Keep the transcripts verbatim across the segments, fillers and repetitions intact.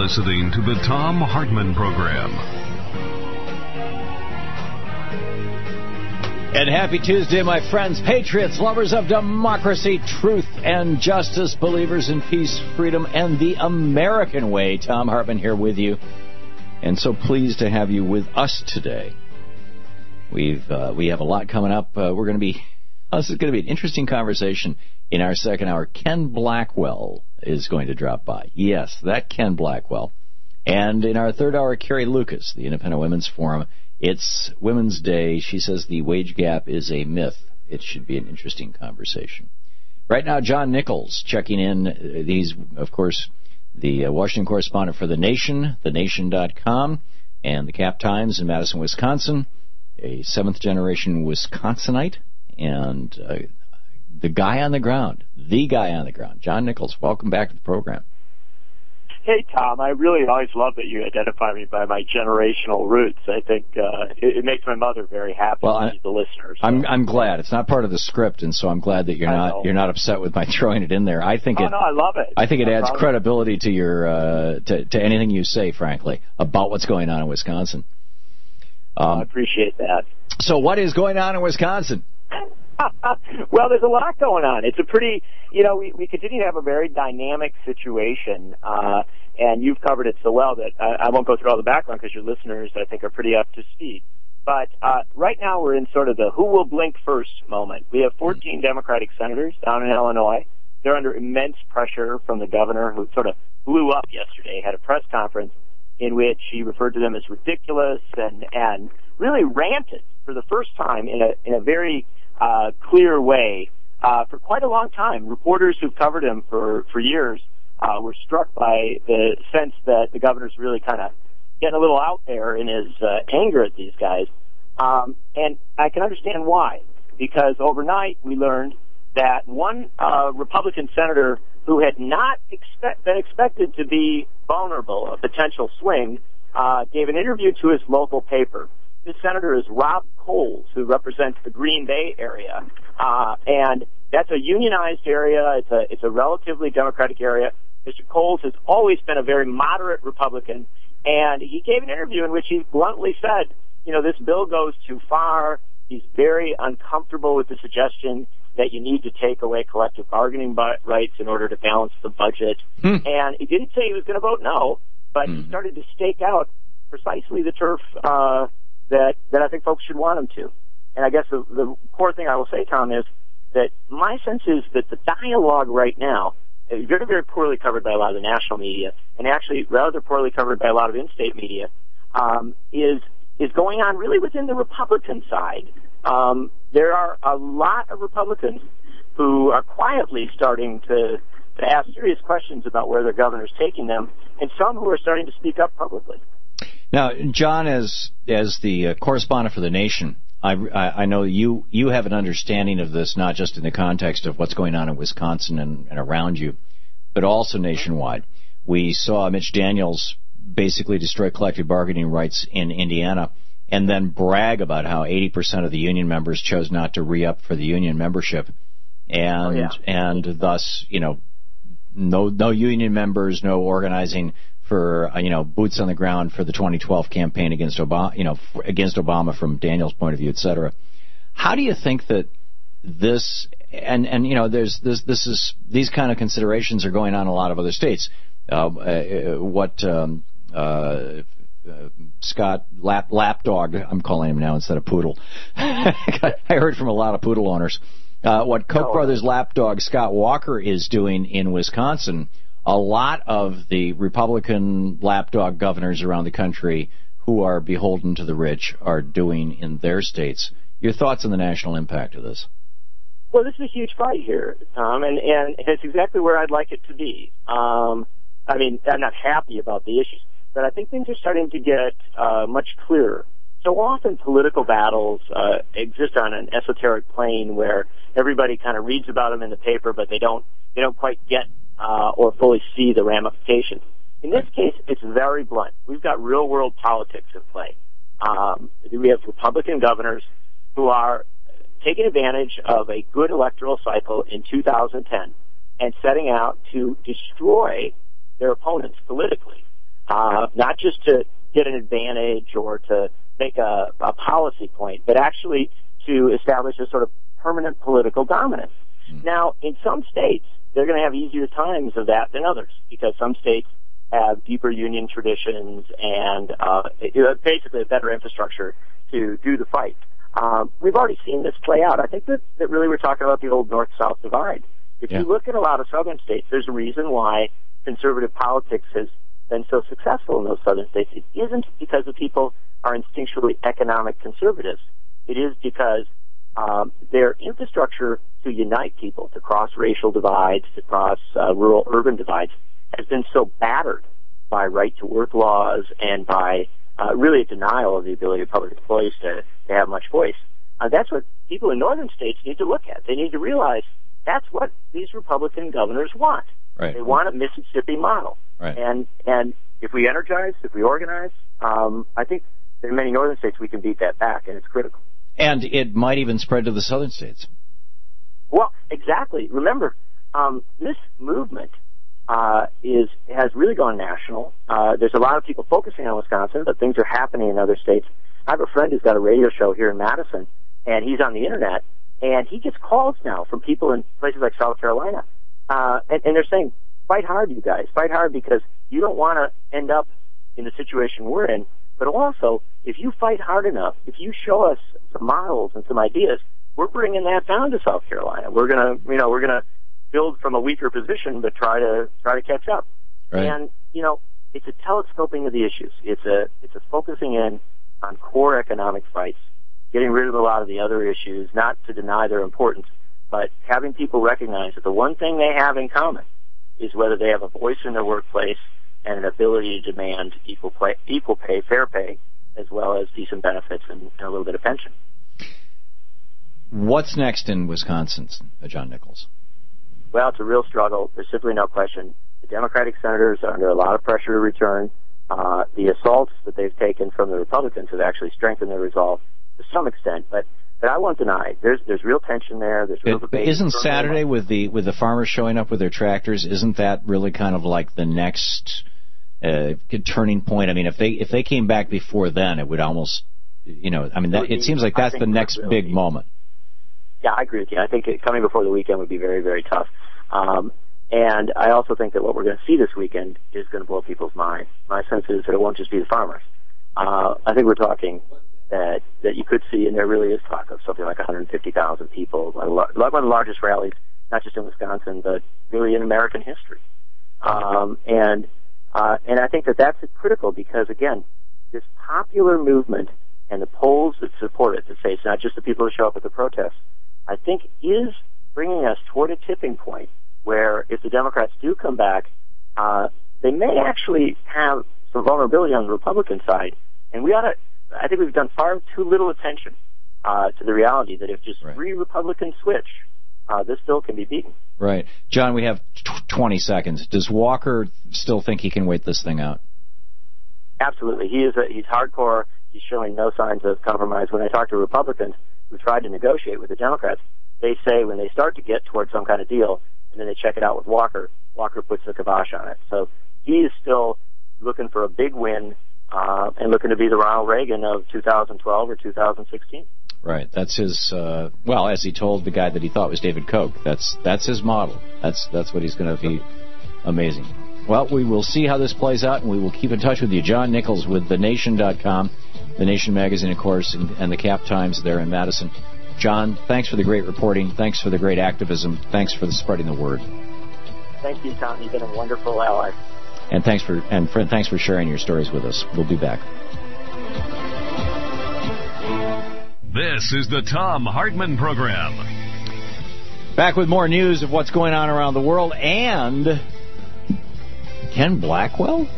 listening to the Thom Hartmann Program. And happy Tuesday, my friends, patriots, lovers of democracy, truth, and justice, believers in peace, freedom, and the American way. Thom Hartmann here with you, and so pleased to have you with us today. We've uh, we have a lot coming up. Uh, we're going to be oh, this is going to be an interesting conversation in our second hour. Ken Blackwell is going to drop by. Yes, that Ken Blackwell. And in our third hour, Carrie Lucas, the Independent Women's Forum. It's Women's Day. She says the wage gap is a myth. It should be an interesting conversation. Right now, John Nichols checking in. He's, of course, the uh, Washington correspondent for The Nation, the nation dot com, and the Cap Times in Madison, Wisconsin, a seventh-generation Wisconsinite, and uh, the guy on the ground, the guy on the ground. John Nichols, welcome back to the program. Hey, Tom, I really always love that you identify me by my generational roots. I think uh, it, it makes my mother very happy well, to I, meet the listeners. So. I'm I'm glad. It's not part of the script, and so I'm glad that you're I not know. you're not upset with my throwing it in there. I think oh, it no, I love it. I think it no adds problem. credibility to your uh, to, to anything you say, frankly, about what's going on in Wisconsin. Um, I appreciate that. So what is going on in Wisconsin? Well, there's a lot going on. It's a pretty, you know, we, we continue to have a very dynamic situation, uh, and you've covered it so well that I, I won't go through all the background because your listeners, I think, are pretty up to speed. But uh, right now we're in sort of the who will blink first moment. We have fourteen Democratic senators down in Illinois. They're under immense pressure from the governor, who sort of blew up yesterday, had a press conference in which he referred to them as ridiculous and, and really ranted for the first time in a in a very uh, clear way uh, for quite a long time. Reporters who've covered him for, for years uh, were struck by the sense that the governor's really kind of getting a little out there in his uh, anger at these guys. Um, and I can understand why, because overnight we learned that one uh, Republican senator who had not expect, been expected to be vulnerable, a potential swing, uh, gave an interview to his local paper. This senator is Rob Coles, who represents the Green Bay area, uh, and that's a unionized area. It's a it's a relatively Democratic area. Mister Coles has always been a very moderate Republican, and he gave an interview in which he bluntly said, you know, this bill goes too far. He's very uncomfortable with the suggestion that you need to take away collective bargaining rights in order to balance the budget. Hmm. And he didn't say he was going to vote no, but hmm. he started to stake out precisely the turf uh, that that I think folks should want him to. And I guess the, the core thing I will say, Tom, is that my sense is that the dialogue right now is very, very poorly covered by a lot of the national media, and actually rather poorly covered by a lot of in-state media, um, is is going on really within the Republican side. Um, there are a lot of Republicans who are quietly starting to, to ask serious questions about where their governor's taking them, and some who are starting to speak up publicly. Now, John, as as the uh, correspondent for The Nation, I, I, I know you, you have an understanding of this, not just in the context of what's going on in Wisconsin and, and around you, but also nationwide. We saw Mitch Daniels basically destroy collective bargaining rights in Indiana and then brag about how eighty percent of the union members chose not to re-up for the union membership. And oh, yeah. and thus, you know, no no union members, no organizing for, you know, boots on the ground for the twenty twelve campaign against Obama, you know, against Obama from Daniels' point of view, et cetera. How do you think that this, and, and you know, there's this, this is, these kind of considerations are going on in a lot of other states. Uh, uh, what, um, uh, uh, Scott Lap, Lapdog, I'm calling him now instead of Poodle. I heard from a lot of Poodle owners. Uh, what Koch oh. brothers Lapdog Scott Walker is doing in Wisconsin, a lot of the Republican lapdog governors around the country who are beholden to the rich are doing in their states. Your thoughts on the national impact of this? Well, this is a huge fight here, Tom, and, and it's exactly where I'd like it to be. Um, I mean, I'm not happy about the issues, but I think things are starting to get uh, much clearer. So often political battles uh, exist on an esoteric plane where everybody kind of reads about them in the paper, but they don't they don't quite get uh, or fully see the ramifications. In this case, it's very blunt. We've got real-world politics at play. Um, we have Republican governors who are taking advantage of a good electoral cycle in two thousand ten and setting out to destroy their opponents politically. uh, not just to get an advantage or to make a, a policy point, but actually to establish a sort of permanent political dominance. Mm. Now, in some states, they're going to have easier times of that than others, because some states have deeper union traditions and uh, basically a better infrastructure to do the fight. Um, we've already seen this play out. I think that, that really we're talking about the old north-south divide. If yeah. you look at a lot of southern states, there's a reason why conservative politics has been so successful in those southern states. It isn't because the people are instinctually economic conservatives. It is because um, their infrastructure to unite people, to cross racial divides, to cross uh, rural-urban divides, has been so battered by right-to-work laws and by uh, really a denial of the ability of public employees to, to have much voice. Uh, that's what people in northern states need to look at. They need to realize that's what these Republican governors want. Right. They want a Mississippi model. Right. And and if we energize, if we organize, um, I think in many northern states we can beat that back, and it's critical. And it might even spread to the southern states. Well, exactly. Remember, um, this movement uh, is has really gone national. Uh, there's a lot of people focusing on Wisconsin, but things are happening in other states. I have a friend who's got a radio show here in Madison, and he's on the internet, and he gets calls now from people in places like South Carolina, uh, and, and they're saying, fight hard, you guys. Fight hard, because you don't want to end up in the situation we're in. But also, if you fight hard enough, if you show us some models and some ideas, we're bringing that down to South Carolina. We're gonna, you know, we're gonna build from a weaker position, but try to try to catch up. Right. And you know, it's a telescoping of the issues. It's a it's a focusing in on core economic fights, getting rid of a lot of the other issues, not to deny their importance, but having people recognize that the one thing they have in common is whether they have a voice in their workplace and an ability to demand equal pay, equal pay, fair pay, as well as decent benefits and, and a little bit of pension. What's next in Wisconsin, John Nichols? Well, it's a real struggle. There's simply no question. The Democratic senators are under a lot of pressure to return. Uh, the assaults that they've taken from the Republicans have actually strengthened their resolve to some extent, but but I won't deny there's there's real tension there. There's real but, debate. But isn't Saturday with the with the farmers showing up with their tractors? Isn't that really kind of like the next uh, turning point? I mean, if they if they came back before then, it would almost, you know, I mean, that, it seems like that's the next big moment. Yeah, I agree with you. I think it, coming before the weekend would be very, very tough. Um, and I also think that what we're going to see this weekend is going to blow people's minds. My sense is that it won't just be the farmers. Uh, I think we're talking that that you could see, and there really is talk of something like one hundred fifty thousand people, one of the largest rallies, not just in Wisconsin, but really in American history. Um, and uh, and I think that that's critical because, again, this popular movement and the polls that support it, that say it's not just the people who show up at the protests, I think is bringing us toward a tipping point where if the Democrats do come back, uh, they may actually have some vulnerability on the Republican side, and we ought to. I think we've done far too little attention uh, to the reality that if just right. three Republicans switch, uh, this bill can be beaten. Right. John, we have twenty seconds. Does Walker still think he can wait this thing out? Absolutely. He is. A, he's hardcore. He's showing no signs of compromise. When I talk to Republicans who tried to negotiate with the Democrats, they say when they start to get towards some kind of deal, and then they check it out with Walker, Walker puts the kibosh on it. So he is still looking for a big win. Uh, and looking to be the Ronald Reagan of two thousand twelve or two thousand sixteen. Right. That's his. Uh, well, as he told the guy that he thought was David Koch, that's that's his model. That's that's what he's going to be. Amazing. Well, we will see how this plays out, and we will keep in touch with you, John Nichols, with the nation dot com, The Nation magazine, of course, and, and the Cap Times there in Madison. John, thanks for the great reporting. Thanks for the great activism. Thanks for the spreading the word. Thank you, Tom. You've been a wonderful ally. And thanks for and friend, thanks for sharing your stories with us. We'll be back. This is the Thom Hartmann Program. Back with more news of what's going on around the world and Ken Blackwell.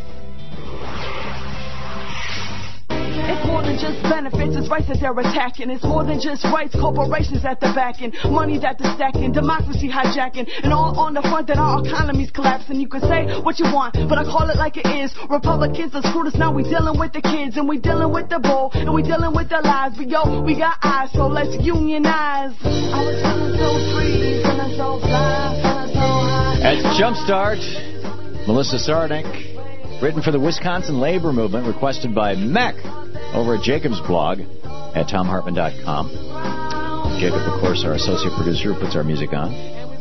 It's more than just benefits, it's rights that they're attacking. It's more than just rights, corporations at the backing, money that they're stacking, democracy hijacking, and all on the front that our economy's collapsing. You can say what you want, but I call it like it is. Republicans are screwed us, now we dealing with the kids, and we dealing with the bull, and we dealing with the lies. But yo, we got eyes, so let's unionize. I was feeling so free, feeling so fly, feeling so high. At Jumpstart, Melissa Sarnik, Written for the Wisconsin Labor Movement, requested by Mech over at Jacob's blog at tom hartman dot com. Jacob, of course, our associate producer who puts our music on.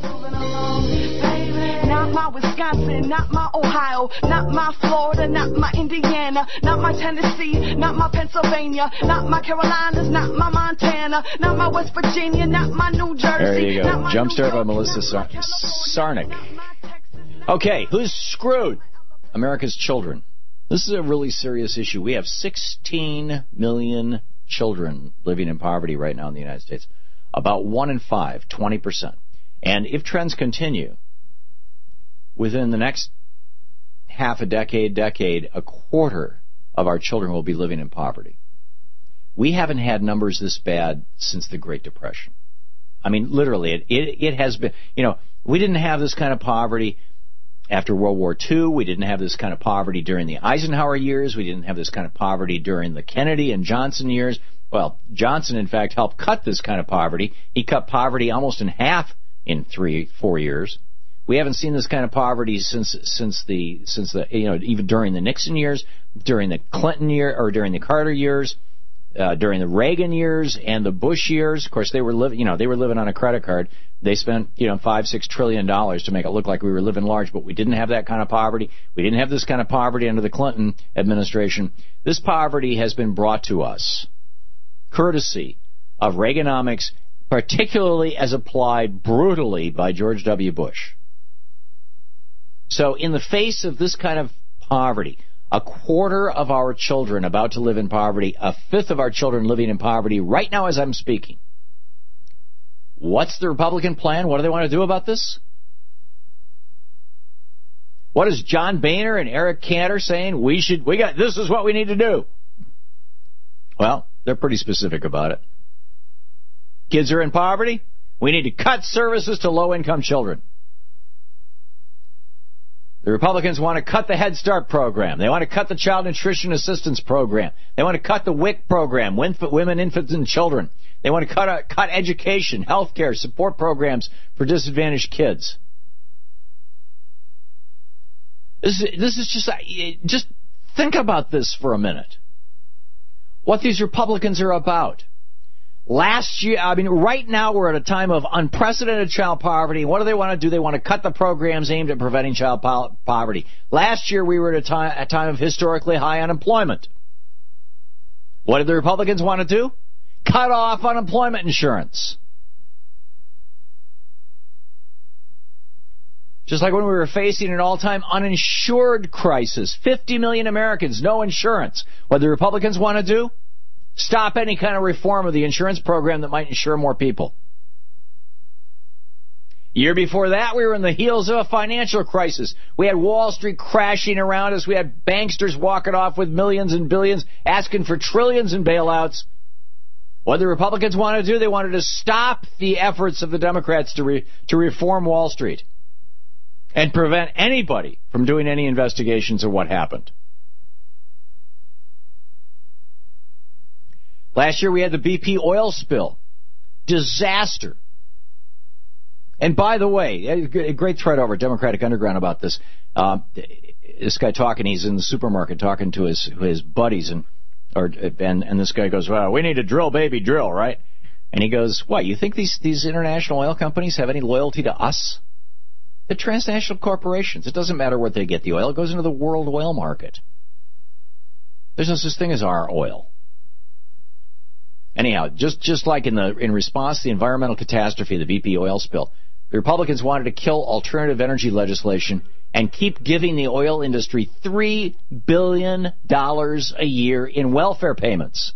Not my Wisconsin, not my Ohio, not my Florida, not my Indiana, not my Tennessee, not my Pennsylvania, not my Carolinas, not my Montana, not my West Virginia, not my New Jersey. There you go. Jumpstart by Melissa Sar- Sarnick. Okay, who's screwed? America's children. This is a really serious issue. We have sixteen million children living in poverty right now in the United States. About one in five, twenty percent. And if trends continue, within the next half a decade, decade, a quarter of our children will be living in poverty. We haven't had numbers this bad since the Great Depression. I mean, literally, it, it, it has been, you know, we didn't have this kind of poverty after World War Two. We didn't have this kind of poverty during the Eisenhower years. We didn't have this kind of poverty during the Kennedy and Johnson years. Well, Johnson, in fact, helped cut this kind of poverty. He cut poverty almost in half in three, four years. We haven't seen this kind of poverty since since the since the you know even during the Nixon years, during the Clinton year or during the Carter years, uh, during the Reagan years and the Bush years. Of course, they were living you know they were living on a credit card. They spent you know five six trillion dollars to make it look like we were living large, but we didn't have that kind of poverty. We didn't have this kind of poverty under the Clinton administration. This poverty has been brought to us courtesy of Reaganomics, particularly as applied brutally by George W. Bush. So in the face of this kind of poverty, a quarter of our children about to live in poverty, a fifth of our children living in poverty right now as I'm speaking, what's the Republican plan? What do they want to do about this? What is John Boehner and Eric Cantor saying? We should, we got, this is what we need to do. Well, they're pretty specific about it. Kids are in poverty. We need to cut services to low-income children. The Republicans want to cut the Head Start program. They want to cut the Child Nutrition Assistance program. They want to cut the W I C program, Women, Infants, and Children. They want to cut uh, cut education, health care, support programs for disadvantaged kids. This is, this is just, uh, just think about this for a minute. What these Republicans are about. Last year, I mean, right now we're at a time of unprecedented child poverty. What do they want to do? They want to cut the programs aimed at preventing child po- poverty. Last year we were at a time, a time of historically high unemployment. What did the Republicans want to do? Cut off unemployment insurance. Just like when we were facing an all-time uninsured crisis. fifty million Americans, no insurance. What do the Republicans want to do? Stop any kind of reform of the insurance program that might insure more people. Year before that, we were in the heels of a financial crisis. We had Wall Street crashing around us. We had banksters walking off with millions and billions, asking for trillions in bailouts. What the Republicans wanted to do, they wanted to stop the efforts of the Democrats to re- to reform Wall Street and prevent anybody from doing any investigations of what happened. Last year we had the B P oil spill. Disaster. And by the way, a great thread over at Democratic Underground about this. Uh, this guy talking, he's in the supermarket talking to his his buddies, and or and, and this guy goes, well, we need to drill, baby, drill, right? And he goes, what, you think these, these international oil companies have any loyalty to us? They're transnational corporations. It doesn't matter where they get the oil. It goes into the world oil market. There's no such thing as our oil. Anyhow, just just like in the in response to the environmental catastrophe, the B P oil spill, the Republicans wanted to kill alternative energy legislation and keep giving the oil industry three billion dollars a year in welfare payments.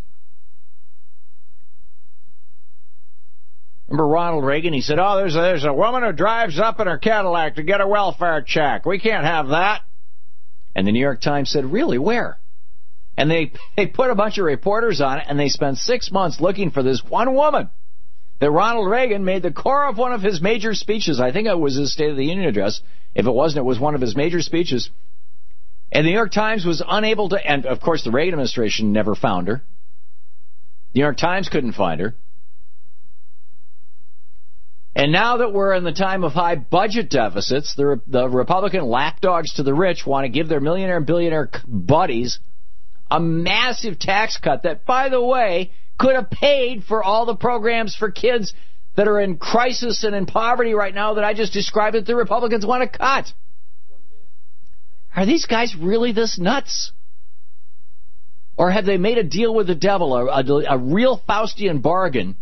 Remember Ronald Reagan? He said, oh, there's a, there's a woman who drives up in her Cadillac to get a welfare check. We can't have that. And the New York Times said, really, where? And they, they put a bunch of reporters on it, and they spent six months looking for this one woman that Ronald Reagan made the core of one of his major speeches. I think it was his State of the Union address. If it wasn't, it was one of his major speeches. And the New York Times was unable to, and of course the Reagan administration never found her. The New York Times couldn't find her. And now that we're in the time of high budget deficits, the, the Republican lapdogs to the rich want to give their millionaire and billionaire buddies a massive tax cut that, by the way, could have paid for all the programs for kids that are in crisis and in poverty right now that I just described that the Republicans want to cut. Are these guys really this nuts? Or have they made a deal with the devil, a, a, a real Faustian bargain,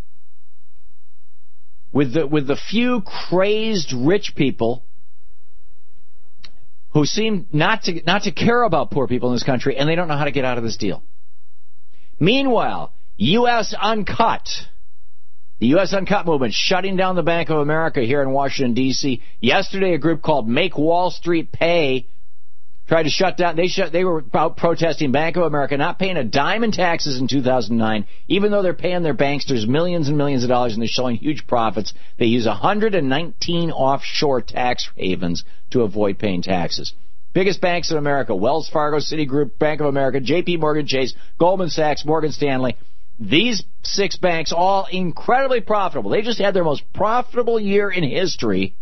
with the, with the few crazed rich people who seem not to, not to care about poor people in this country, and they don't know how to get out of this deal? Meanwhile, U S Uncut, the U S Uncut movement shutting down the Bank of America here in Washington, D C Yesterday, a group called Make Wall Street Pay tried to shut down. They shut. They were out protesting Bank of America not paying a dime in taxes in two thousand nine, even though they're paying their banksters millions and millions of dollars and they're showing huge profits. They use one hundred nineteen offshore tax havens to avoid paying taxes. Biggest banks in America: Wells Fargo, Citigroup, Bank of America, J P Morgan Chase, Goldman Sachs, Morgan Stanley. These six banks, all incredibly profitable. They just had their most profitable year in history.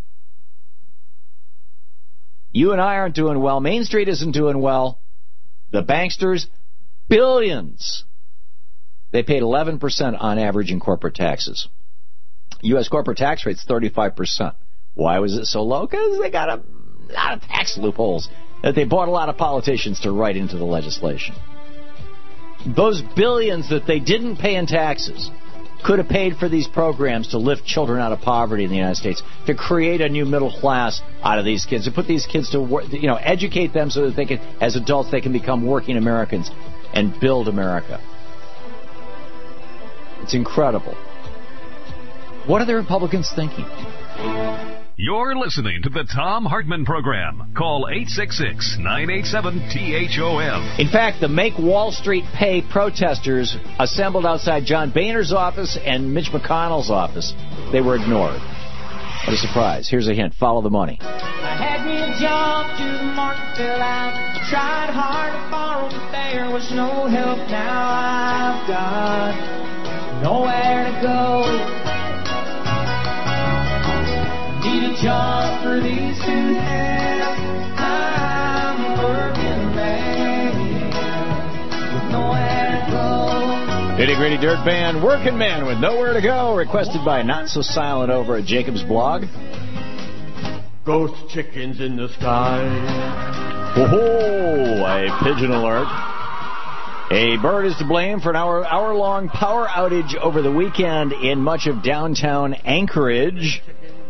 You and I aren't doing well. Main Street isn't doing well. The banksters, billions. They paid eleven percent on average in corporate taxes. U S corporate tax rate's thirty-five percent. Why was it so low? Because they got a lot of tax loopholes that they bought a lot of politicians to write into the legislation. Those billions that they didn't pay in taxes could have paid for these programs to lift children out of poverty in the United States, to create a new middle class out of these kids, to put these kids to work, you know, educate them so that they can, as adults, they can become working Americans and build America. It's incredible. What are the Republicans thinking? You're listening to the Thom Hartmann Program. Call eight six six, nine eight seven, T H O M. In fact, the Make Wall Street Pay protesters assembled outside John Boehner's office and Mitch McConnell's office. They were ignored. What a surprise. Here's a hint. Follow the money. I had me a job to the market fell out. Tried hard to borrow, but there was no help. Now I've got nowhere to go. Need a job for these two hands. I'm a working man with nowhere to go. Nitty Gritty Dirt Band, Working Man with Nowhere to Go, requested by Not So Silent over at Jacob's blog. Ghost chickens in the sky. Whoa, a pigeon alert. A bird is to blame for an hour, hour-long power outage over the weekend in much of downtown Anchorage.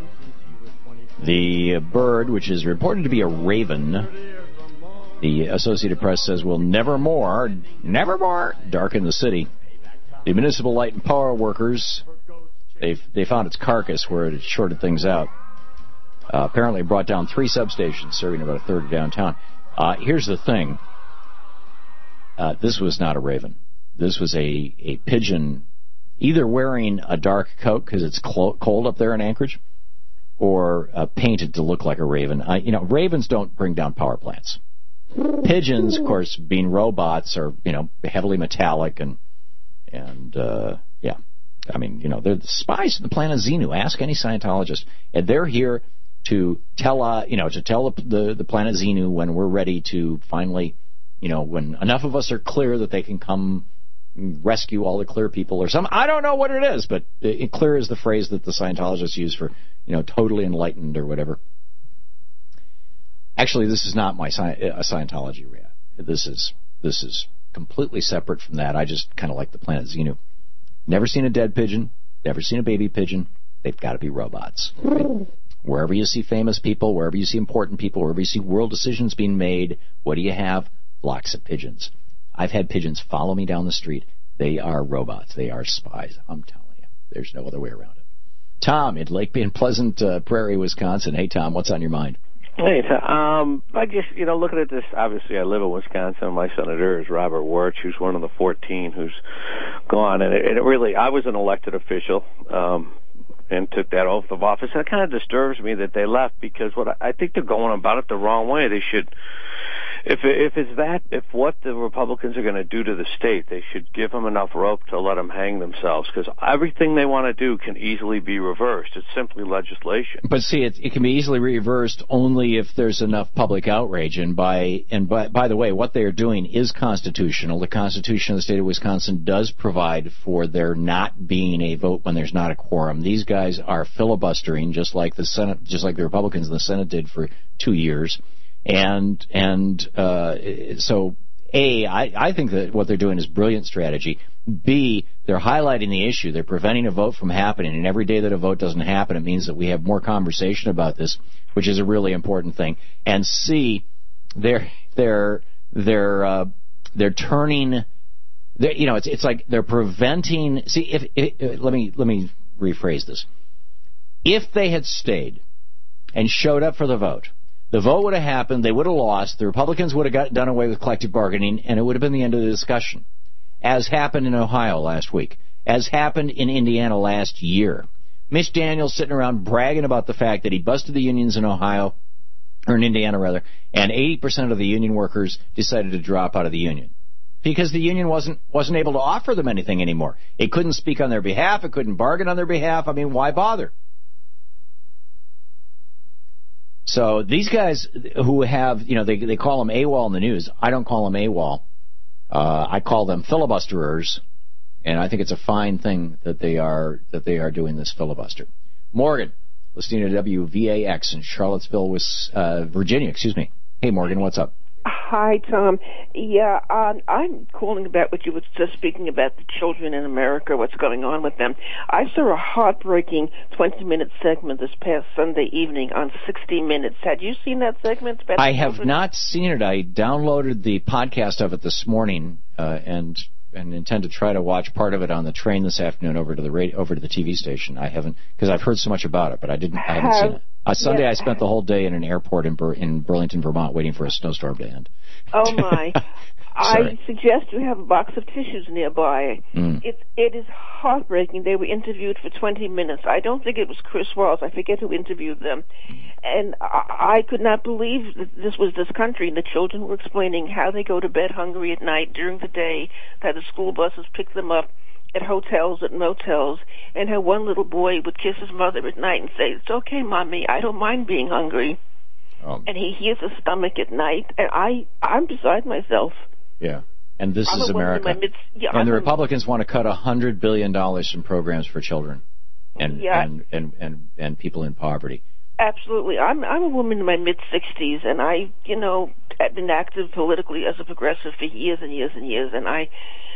The bird, which is reported to be a raven, the Associated Press says will never more, never more darken the city. The municipal light and power workers, they they found its carcass where it had shorted things out. Uh, apparently brought down three substations serving about a third of downtown. Uh, here's the thing. Uh, this was not a raven. This was a, a pigeon either wearing a dark coat because it's clo- cold up there in Anchorage, or uh, painted to look like a raven. Uh, you know, ravens don't bring down power plants. Pigeons, of course, being robots, are, you know, heavily metallic and, and uh, yeah. I mean, you know, they're the spies of the planet Xenu. Ask any Scientologist. And they're here to tell, uh, you know, to tell the, the, the planet Xenu when we're ready to finally, you know, when enough of us are clear that they can come rescue all the clear people or something. I don't know what it is, but it, clear is the phrase that the Scientologists use for, you know, totally enlightened or whatever. Actually, this is not my sci- a Scientology react. This is this is completely separate from that. I just kind of like the planet Xenu. Never seen a dead pigeon. Never seen a baby pigeon. They've got to be robots. Right? Wherever you see famous people, wherever you see important people, wherever you see world decisions being made, what do you have? Flocks of pigeons. I've had pigeons follow me down the street. They are robots. They are spies. I'm telling you. There's no other way around it. Tom in Lake in Pleasant uh, Prairie, Wisconsin. Hey, Tom, what's on your mind? Hey, um, I just, you know, looking at this, obviously I live in Wisconsin. My senator is Robert Wirtz, who's one of the fourteen who's gone. And it, and it really, I was an elected official um, and took that oath of office. And it kind of disturbs me that they left because what I, I think they're going about it the wrong way. They should If if it's that, if what the Republicans are going to do to the state, they should give them enough rope to let them hang themselves, because everything they want to do can easily be reversed. It's simply legislation. But see, it, it can be easily reversed only if there's enough public outrage. And by and by, by the way, what they are doing is constitutional. The Constitution of the state of Wisconsin does provide for there not being a vote when there's not a quorum. These guys are filibustering, just like the Senate, just like the Republicans in the Senate did for two years. And and uh, so, A, I, I think that what they're doing is brilliant strategy. B, they're highlighting the issue. They're preventing a vote from happening. And every day that a vote doesn't happen, it means that we have more conversation about this, which is a really important thing. And C, they're they're they're uh, they're turning. They're, you know, it's it's like they're preventing. See, if, if let me let me rephrase this. If they had stayed and showed up for the vote, the vote would have happened, they would have lost, the Republicans would have got, done away with collective bargaining, and it would have been the end of the discussion, as happened in Ohio last week, as happened in Indiana last year. Mitch Daniels sitting around bragging about the fact that he busted the unions in Ohio, or in Indiana rather, and eighty percent of the union workers decided to drop out of the union. Because the union wasn't wasn't able to offer them anything anymore. It couldn't speak on their behalf, it couldn't bargain on their behalf. I mean, why bother? So these guys who have, you know, they they call them AWOL in the news. I don't call them AWOL. Uh, I call them filibusterers, and I think it's a fine thing that they are that they are doing this filibuster. Morgan, listening to W V A X in Charlottesville, uh, Virginia. Excuse me. Hey, Morgan, what's up? Hi, Tom. Yeah, um, I'm calling about what you were just speaking about, the children in America, what's going on with them. I saw a heartbreaking twenty-minute segment this past Sunday evening on sixty minutes. Had you seen that segment? About I have not seen it. I downloaded the podcast of it this morning uh, and and intend to try to watch part of it on the train this afternoon over to the radio, over to the T V station. I haven't, because I've heard so much about it, but I didn't. I haven't have, seen it. Uh, Sunday, yeah. I spent the whole day in an airport in, Bur- in Burlington, Vermont, waiting for a snowstorm to end. Oh, my. I suggest you have a box of tissues nearby. Mm. It, it is heartbreaking. They were interviewed for twenty minutes. I don't think it was Chris Wallace. I forget who interviewed them. And I, I could not believe that this was this country. And the children were explaining how they go to bed hungry at night during the day, that the school buses pick them up at hotels, at motels, and how one little boy would kiss his mother at night and say, "It's okay, Mommy, I don't mind being hungry." Um, and he hears his stomach at night, and I, I'm beside myself. Yeah, and this I'm is America. Mid- yeah, and I'm the Republicans want to cut one hundred billion dollars from programs for children and, yeah. and, and, and, and people in poverty. Absolutely. I'm I'm a woman in my mid-sixties, and I, you know, have been active politically as a progressive for years and years and years, and I...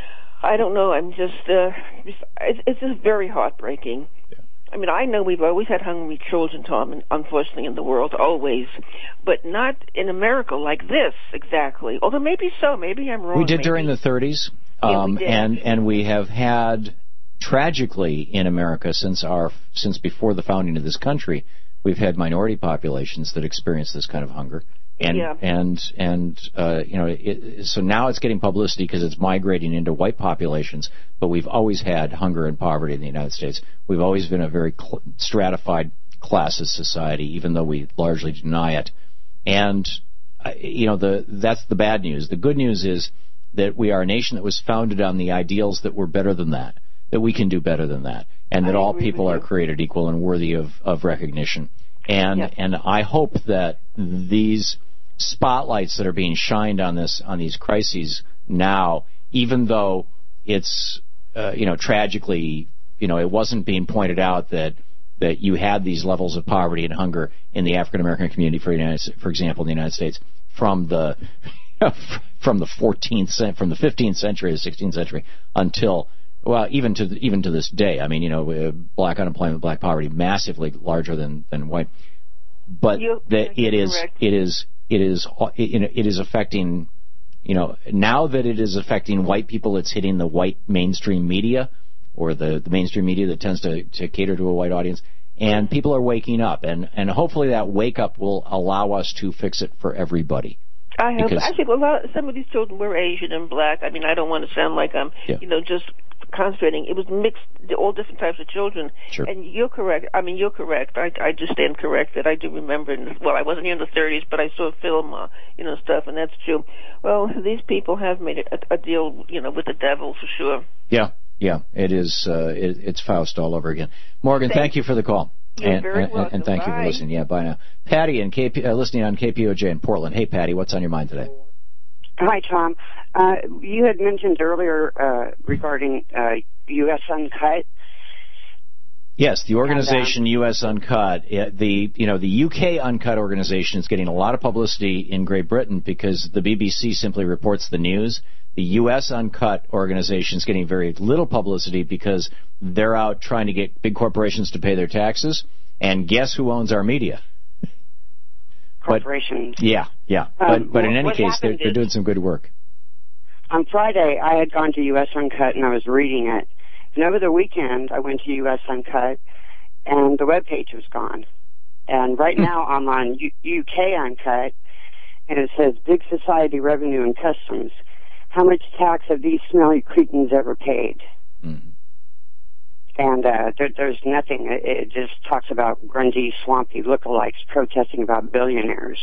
I don't know. I'm just, uh, it's, it's just very heartbreaking. Yeah. I mean, I know we've always had hungry children, Tom, unfortunately, in the world, always. But not in America like this, exactly. Although maybe so. Maybe I'm wrong. We did maybe. during the thirties. Um, yeah, we did. And, and we have had, tragically, in America, since our since before the founding of this country, we've had minority populations that experience this kind of hunger. And yeah. and and uh, you know, it, so now it's getting publicity because it's migrating into white populations. But we've always had hunger and poverty in the United States. We've always been a very cl- stratified classes society, even though we largely deny it. And uh, you know, the that's the bad news. The good news is that we are a nation that was founded on the ideals that we're better than that, that we can do better than that, and that I all people are you. created equal and worthy of, of recognition. And yep. and I hope that these spotlights that are being shined on this on these crises now, even though it's uh, you know tragically you know it wasn't being pointed out that that you had these levels of poverty and hunger in the African American community, for United, for example, in the United States from the from the fourteenth from the fifteenth century to the sixteenth century until. Well, even to even to this day, I mean, you know, black unemployment, black poverty, massively larger than, than white. But you, that it is correct. it is it is it, it is affecting, you know, now that it is affecting white people, it's hitting the white mainstream media or the, the mainstream media that tends to, to cater to a white audience, and people are waking up, and and hopefully that wake up will allow us to fix it for everybody. I hope. Because, Actually, a lot, some of these children were Asian and black. I mean, I don't want to sound like I'm, yeah. you know, just concentrating. It was mixed, all different types of children. Sure. And you're correct. I mean, you're correct. I, I just stand corrected. I do remember, in, well, I wasn't here in the thirties, but I saw film, uh, you know, stuff, and that's true. Well, these people have made a, a deal, you know, with the devil for sure. Yeah, yeah, it is. Uh, it, it's Faust all over again. Morgan, thank, thank you for the call. You're and, very and, welcome. and thank Bye. you for listening. Yeah, bye now. Patty, and K P, uh, listening on K P O J in Portland. Hey, Patty, what's on your mind today? Hi, Tom. Uh, you had mentioned earlier uh, regarding uh, U S Uncut. Yes, the organization and, uh, U S Uncut. The you know the U K Uncut organization is getting a lot of publicity in Great Britain because the B B C simply reports the news. The U S Uncut organization is getting very little publicity because they're out trying to get big corporations to pay their taxes. And guess who owns our media? Corporations. But, yeah, yeah. Um, but but in any case, they're, they're doing some good work. On Friday, I had gone to U S Uncut and I was reading it. And over the weekend, I went to U S Uncut and the webpage was gone. And right now, I'm on U- UK Uncut, and it says Big Society Revenue and Customs. How much tax have these smelly cretins ever paid? Mm-hmm. And uh, there, there's nothing. It, it just talks about grungy, swampy lookalikes protesting about billionaires.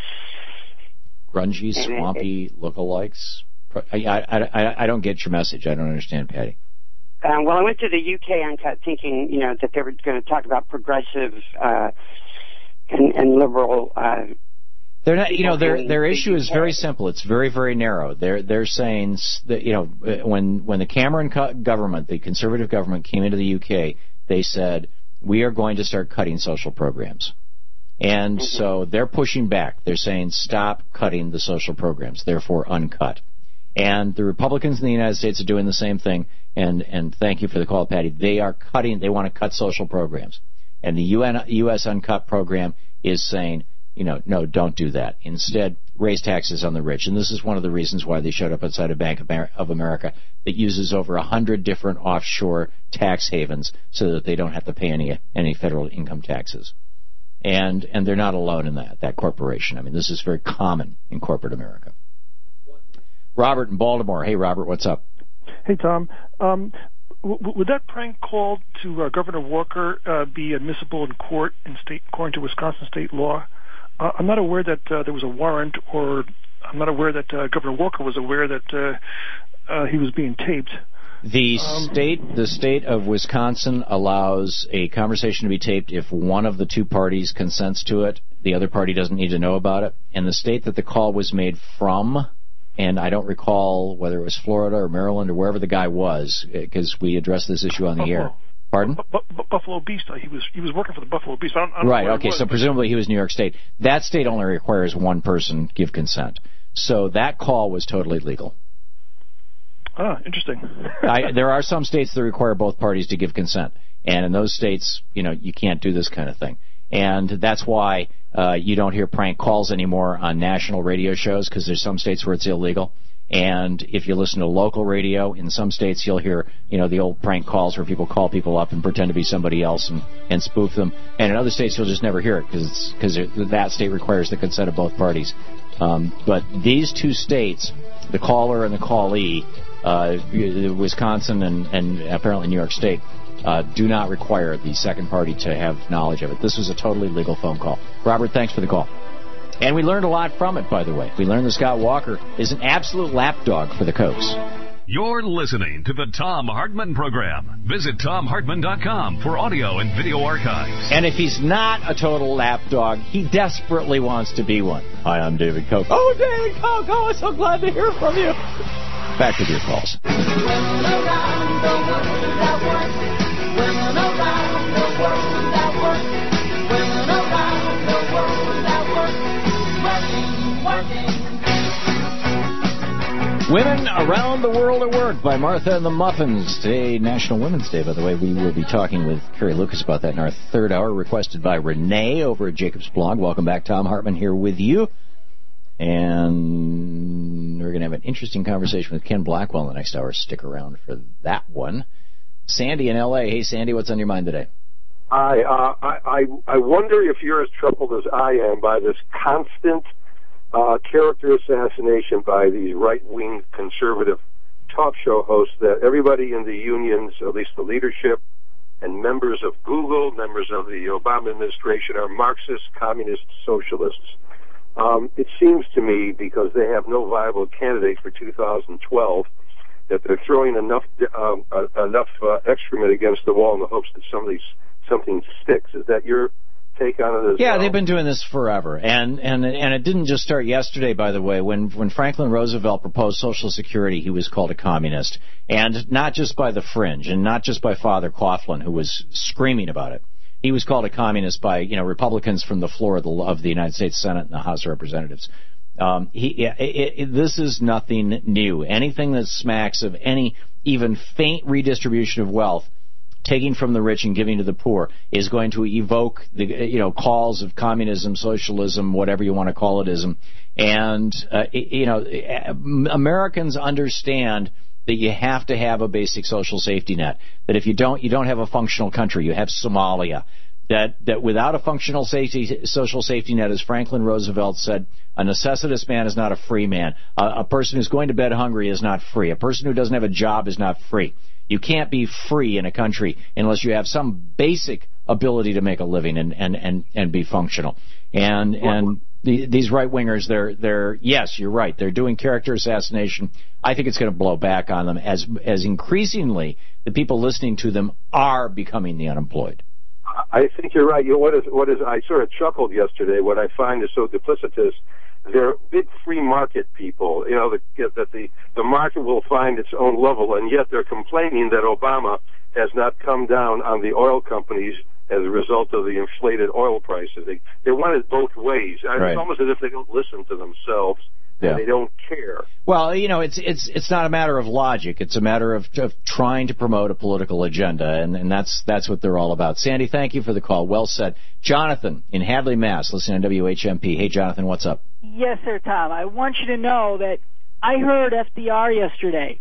Grungy, and swampy it, it, lookalikes? I, I, I, I don't get your message. I don't understand, Patty. Um, well, I went to the U K Uncut thinking, you know, that they were going to talk about progressive uh, and, and liberal. Uh, They're not, you know, their their issue is very simple. It's very, very narrow. They're they're saying that, you know, when when the Cameron government, the conservative government, came into the U K, they said we are going to start cutting social programs, and mm-hmm. so they're pushing back. They're saying stop cutting the social programs, therefore uncut. And the Republicans in the United States are doing the same thing. And and thank you for the call, Patty. They are cutting. They want to cut social programs, and the U N, U S Uncut program is saying, you know, no, don't do that. Instead, raise taxes on the rich. And this is one of the reasons why they showed up outside of Bank of America that uses over a hundred different offshore tax havens so that they don't have to pay any any federal income taxes. And and they're not alone in that that corporation. I mean, this is very common in corporate America. Robert in Baltimore. Hey, Robert, what's up? Hey, Tom. Um, w- would that prank call to uh, Governor Walker uh, be admissible in court, in state, according to Wisconsin state law? Uh, I'm not aware that uh, there was a warrant, or I'm not aware that uh, Governor Walker was aware that uh, uh, he was being taped. The um, state, the state of Wisconsin allows a conversation to be taped if one of the two parties consents to it. The other party doesn't need to know about it. And the state that the call was made from, and I don't recall whether it was Florida or Maryland or wherever the guy was, because we addressed this issue on the Buffalo. air. Pardon? B- B- Buffalo Beast. He was he was working for the Buffalo Beast. I don't, I don't right. know Okay. was, So presumably he was New York State. That state only requires one person give consent. So that call was totally legal. Ah, interesting. I, there are some states that require both parties to give consent, and in those states, you know, you can't do this kind of thing. And that's why uh, you don't hear prank calls anymore on national radio shows, because there's some states where it's illegal. And if you listen to local radio, in some states you'll hear, you know, the old prank calls where people call people up and pretend to be somebody else and, and spoof them. And in other states you'll just never hear it because because that state requires the consent of both parties. Um, but these two states, the caller and the callee, uh, Wisconsin and, and apparently New York State, uh, do not require the second party to have knowledge of it. This was a totally legal phone call. Robert, thanks for the call. And we learned a lot from it, by the way. We learned that Scott Walker is an absolute lapdog for the Cokes. You're listening to the Thom Hartmann Program. Visit Thom Hartmann dot com for audio and video archives. And if he's not a total lapdog, he desperately wants to be one. Hi, I'm David Koch. Oh, David Koch, oh, I'm so glad to hear from you. Back with your calls. Women around the world that work. Women around the world that work. Women around the world that work. Working, working. Women Around the World at Work by Martha and the Muffins. Today, National Women's Day, by the way. We will be talking with Carrie Lucas about that in our third hour, requested by Renee over at Jacob's Blog. Welcome back. Thom Hartmann here with you. And we're going to have an interesting conversation with Ken Blackwell in the next hour. Stick around for that one. Sandy in L A. Hey, Sandy, what's on your mind today? Hi. Uh, I, I, I wonder if you're as troubled as I am by this constant uh, character assassination by these right-wing conservative talk show hosts that everybody in the unions, at least the leadership, and members of Google, members of the Obama administration, are Marxist, communist, socialists. Um, it seems to me, because they have no viable candidate for two thousand twelve, that they're throwing enough um, uh, enough uh, excrement against the wall in the hopes that somebody something sticks. Is that your take on it as yeah, well? they've been doing this forever, and and and it didn't just start yesterday. By the way, when when Franklin Roosevelt proposed Social Security, he was called a communist, and not just by the fringe, and not just by Father Coughlin, who was screaming about it. He was called a communist by you know Republicans from the floor of the, of the United States Senate and the House of Representatives. Um, he, it, it, this is nothing new. Anything that smacks of any even faint redistribution of wealth, taking from the rich and giving to the poor, is going to evoke the you know calls of communism, socialism, whatever you want to call it, ism. And uh, you know Americans understand that you have to have a basic social safety net. That if you don't, you don't have a functional country. You have Somalia. That that without a functional safety, social safety net, as Franklin Roosevelt said, a necessitous man is not a free man. A, a person who's going to bed hungry is not free. A person who doesn't have a job is not free. You can't be free in a country unless you have some basic ability to make a living and and and, and be functional. And and the, these right wingers, they're they're yes, you're right. They're doing character assassination. I think it's going to blow back on them as as increasingly the people listening to them are becoming the unemployed. I think you're right. You know, what is what is? I sort of chuckled yesterday. What I find is so duplicitous. They're big free market people. You know that that the the market will find its own level, and yet they're complaining that Obama has not come down on the oil companies as a result of the inflated oil prices. They they want it both ways. Right. It's almost as if they don't listen to themselves. Yeah. And they don't care. Well, you know, it's it's it's not a matter of logic. It's a matter of, of trying to promote a political agenda, and, and that's that's what they're all about. Sandy, thank you for the call. Well said. Jonathan in Hadley, Mass, listening on W H M P. Hey, Jonathan, what's up? Yes, sir, Tom. I want you to know that I heard F D R yesterday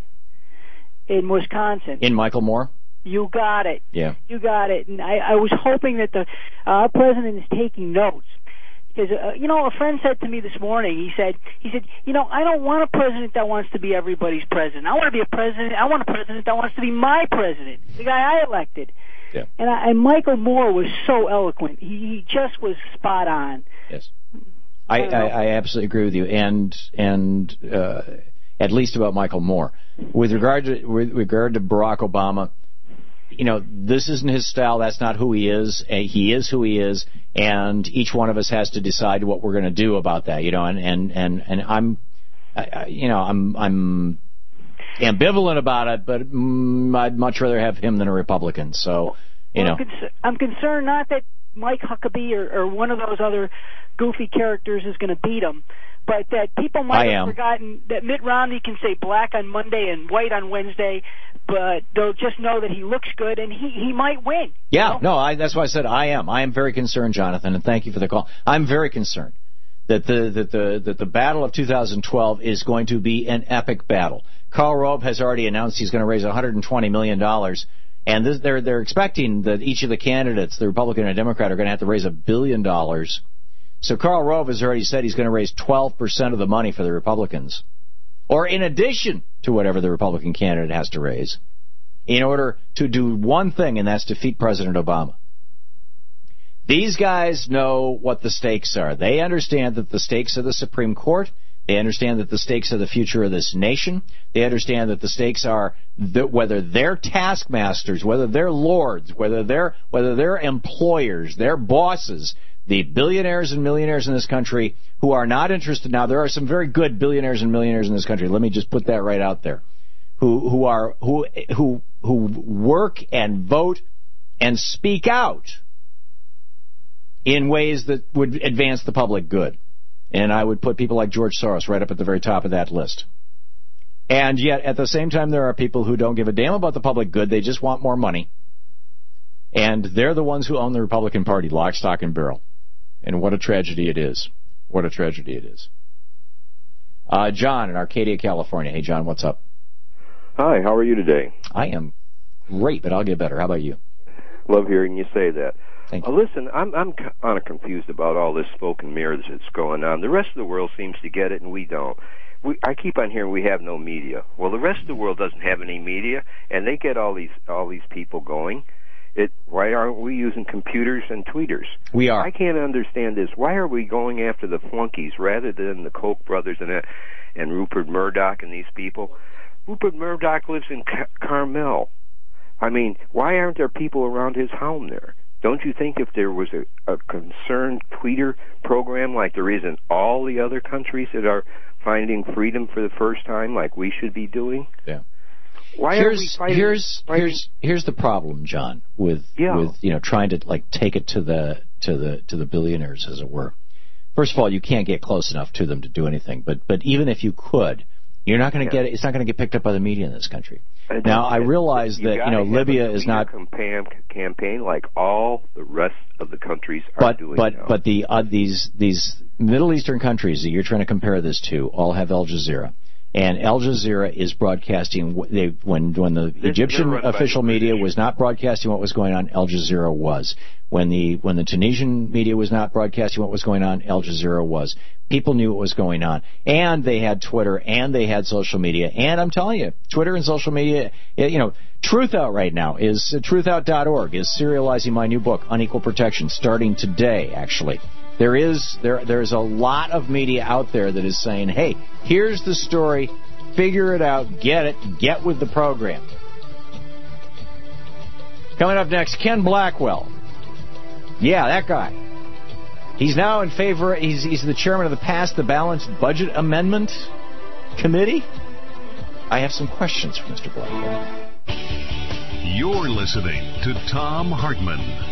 in Wisconsin. In Michael Moore? You got it. Yeah. You got it. And I, I was hoping that the our uh, president is taking notes. Because, uh, you know, a friend said to me this morning, he said, he said, you know, I don't want a president that wants to be everybody's president. I want to be a president, I want a president that wants to be my president, the guy I elected. Yeah. And, I, and Michael Moore was so eloquent. He, he just was spot on. Yes. I, I, I absolutely agree with you, and, and uh, at least about Michael Moore. With regard to, with regard to Barack Obama, you know, this isn't his style. That's not who he is. He is who he is, and each one of us has to decide what we're going to do about that. You know, and and and, and I'm, I, you know, I'm I'm ambivalent about it, but mm, I'd much rather have him than a Republican. So, you well, know, I'm, cons- I'm concerned not that Mike Huckabee or, or one of those other goofy characters is going to beat him, but that people might I have am. forgotten that Mitt Romney can say black on Monday and white on Wednesday, but they'll just know that he looks good and he, he might win. Yeah, you know? no, I, that's why I said I am. I am very concerned, Jonathan, and thank you for the call. I'm very concerned that the that the that the battle of two thousand twelve is going to be an epic battle. Karl Rove has already announced he's going to raise one hundred twenty million dollars, and this, they're they're expecting that each of the candidates, the Republican and Democrat, are going to have to raise a billion dollars. So Karl Rove has already said he's going to raise twelve percent of the money for the Republicans, or in addition to whatever the Republican candidate has to raise, in order to do one thing, and that's defeat President Obama. These guys know what the stakes are. They understand that the stakes are the Supreme Court. They understand that the stakes are the future of this nation. They understand that the stakes are the, whether they're taskmasters, whether they're lords, whether they're whether they're employers, they're bosses, the billionaires and millionaires in this country who are not interested. Now, there are some very good billionaires and millionaires in this country. Let me just put that right out there. Who who are who who who work and vote and speak out in ways that would advance the public good. And I would put people like George Soros right up at the very top of that list. And yet, at the same time, there are people who don't give a damn about the public good. They just want more money. And they're the ones who own the Republican Party, lock, stock, and barrel. And what a tragedy it is. What a tragedy it is. Uh, John in Arcadia, California. Hey, John, what's up? Hi, how are you today? I am great, but I'll get better. How about you? Love hearing you say that. Thank you. Uh, listen, I'm I'm kind of confused about all this smoke and mirrors that's going on. The rest of the world seems to get it, and we don't. we, I keep on hearing we have no media. Well, the rest of the world doesn't have any media, and they get all these all these people going. It, why aren't we using computers and tweeters? We are. I can't understand this. Why are we going after the flunkies rather than the Koch brothers and uh, and Rupert Murdoch and these people? Rupert Murdoch lives in Car- Carmel. I mean, why aren't there people around his home there? Don't you think if there was a, a concerned tweeter program like there is in all the other countries that are finding freedom for the first time, like we should be doing? Yeah. Why here's, are we fighting, here's fighting? here's here's the problem, John, with Yeah. with you know trying to like take it to the to the to the billionaires, as it were. First of all, you can't get close enough to them to do anything. But but even if you could, you're not going to yeah. get it. It's not going to get picked up by the media in this country. And now I realize you that you know Libya is not campaign campaign like all the rest of the countries are but, doing but, now. But the uh, these these Middle Eastern countries that you're trying to compare this to all have Al Jazeera. And Al Jazeera is broadcasting. They, when when the They're, Egyptian they're official media was not broadcasting what was going on, Al Jazeera was. When the when the Tunisian media was not broadcasting what was going on, Al Jazeera was. People knew what was going on, and they had Twitter, and they had social media. And I'm telling you, Twitter and social media. You know, Truth Out right now is uh, truth out dot org is serializing my new book, Unequal Protection, starting today. Actually. There is there there's a lot of media out there that is saying, hey, here's the story, figure it out, get it, get with the program. Coming up next, Ken Blackwell. Yeah, that guy. He's now in favor, he's, he's the chairman of the Pass the Balanced Budget Amendment Committee. I have some questions for Mister Blackwell. You're listening to Thom Hartmann.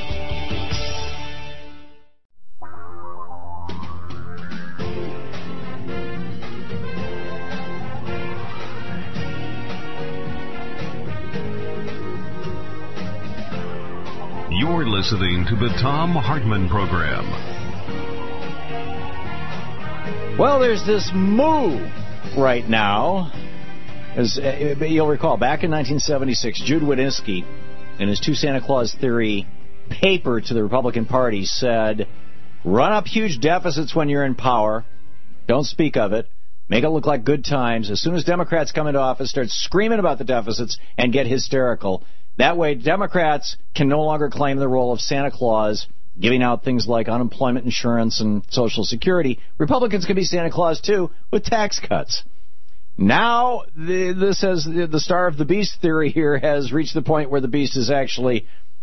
You're listening to the Thom Hartmann Program. Well, there's this move right now. As uh, you'll recall, back in nineteen seventy-six, Jude Wanniski, in his Two Santa Claus Theory paper to the Republican Party, said, run up huge deficits when you're in power. Don't speak of it. Make it look like good times. As soon as Democrats come into office, start screaming about the deficits and get hysterical. That way, Democrats can no longer claim the role of Santa Claus, giving out things like unemployment insurance and Social Security. Republicans can be Santa Claus, too, with tax cuts. Now, the, this has the Star of the Beast theory here has reached the point where the beast is actually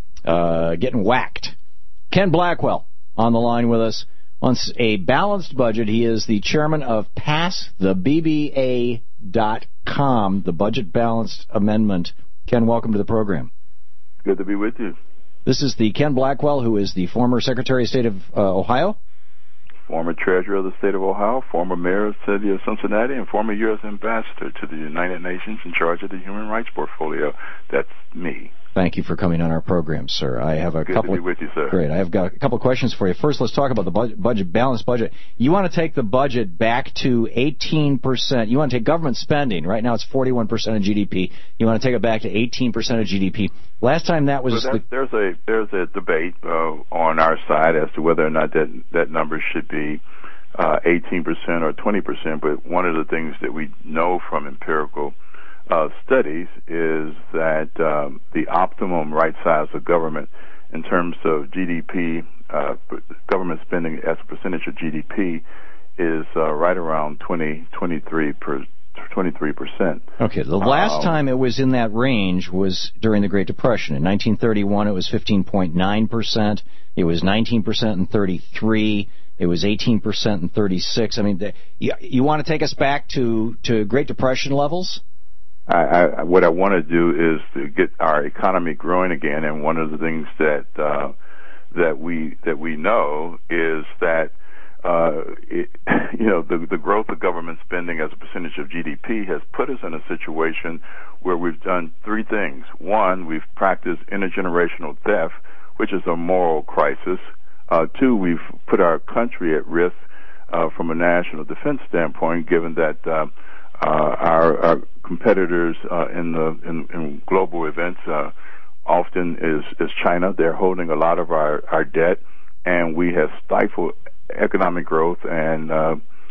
uh, getting whacked. Ken Blackwell on the line with us. Wants a balanced budget. He is the chairman of pass the B B A dot com, the Budget Balanced Amendment. Ken, welcome to the program. Good to be with you. This is the Ken Blackwell, who is the former Secretary of State of uh, Ohio. Former Treasurer of the State of Ohio, former Mayor of the City of Cincinnati, and former U S Ambassador to the United Nations in charge of the Human Rights Portfolio. That's me. Thank you for coming on our program, sir. I have a Good couple. to be with you, sir. Great. I've got a couple of questions for you. First, let's talk about the budget, budget balanced budget. You want to take the budget back to eighteen percent. You want to take government spending. Right now, it's forty-one percent of G D P. You want to take it back to eighteen percent of G D P. Last time that was. So the, there's a there's a debate uh, on our side as to whether or not that that number should be uh, eighteen percent or twenty percent. But one of the things that we know from empirical Uh, studies is that um, the optimum right size of government in terms of G D P, uh, government spending as a percentage of G D P is uh, right around twenty, twenty-three per, twenty-three percent. Okay, the last um, time it was in that range was during the Great Depression. In nineteen thirty-one, it was fifteen point nine percent. It was nineteen percent in thirty-three. It was eighteen percent in thirty-six. I mean, the, you, you want to take us back to, to Great Depression levels? I, I, what I want to do is to get our economy growing again, and one of the things that uh, that we that we know is that uh, it, you know the, the growth of government spending as a percentage of G D P has put us in a situation where we've done three things. One, we've practiced intergenerational theft, which is a moral crisis. Uh, two, we've put our country at risk uh, from a national defense standpoint, given that. Uh, Uh, our, our competitors uh, in the in, in global events uh, often is, is China. They're holding a lot of our, our debt, and we have stifled economic growth and uh,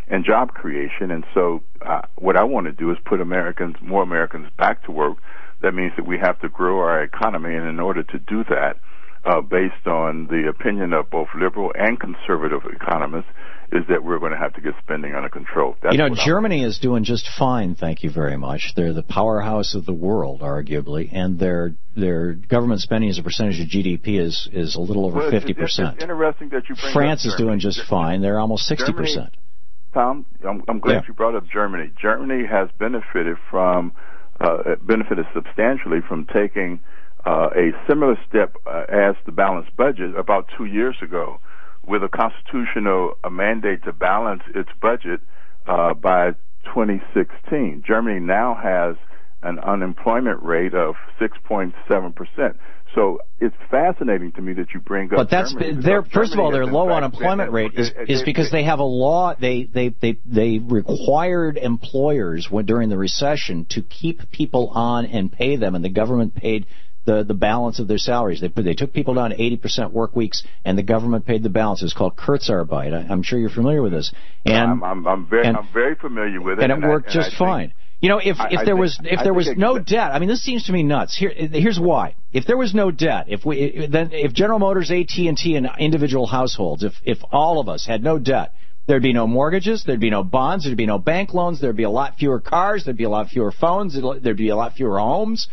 and job creation. And so uh, what I want to do is put Americans, more Americans back to work. That means that we have to grow our economy, and in order to do that, uh, based on the opinion of both liberal and conservative economists, is that we're going to have to get spending under control. That's you know, Germany is doing just fine, thank you very much. They're the powerhouse of the world, arguably, and their their government spending as a percentage of G D P is, is a little over well, fifty percent. It's, it's interesting that you bring France up is doing just fine. They're almost sixty percent. Tom, I'm, I'm glad yeah. you brought up Germany. Germany has benefited from, uh, benefited substantially from taking uh, a similar step uh, as the balanced budget about two years ago, with a constitutional a mandate to balance its budget uh, by twenty sixteen. Germany now has an unemployment rate of six point seven percent. So it's fascinating to me that you bring up. But that's Germany, their first Germany of all, their low fact, unemployment they, rate is, it, is it, because it, they have a law. They they they they required employers when, during the recession to keep people on and pay them, and the government paid the the balance of their salaries. They they took people down to eighty percent work weeks, and the government paid the balance. It's called Kurzarbeit. I, I'm sure you're familiar with this. And I'm, I'm, I'm very and, I'm very familiar with it, and it and worked I, just and fine. You know, if I, if I there think, was if I there was think no it, debt, I mean, this seems to me nuts. Here, here's why. If there was no debt, if we then if General Motors, A T and T, and individual households, if if all of us had no debt, there'd be no mortgages, there'd be no bonds, there'd be no bank loans, there'd be a lot fewer cars, there'd be a lot fewer phones, there'd be a lot fewer homes.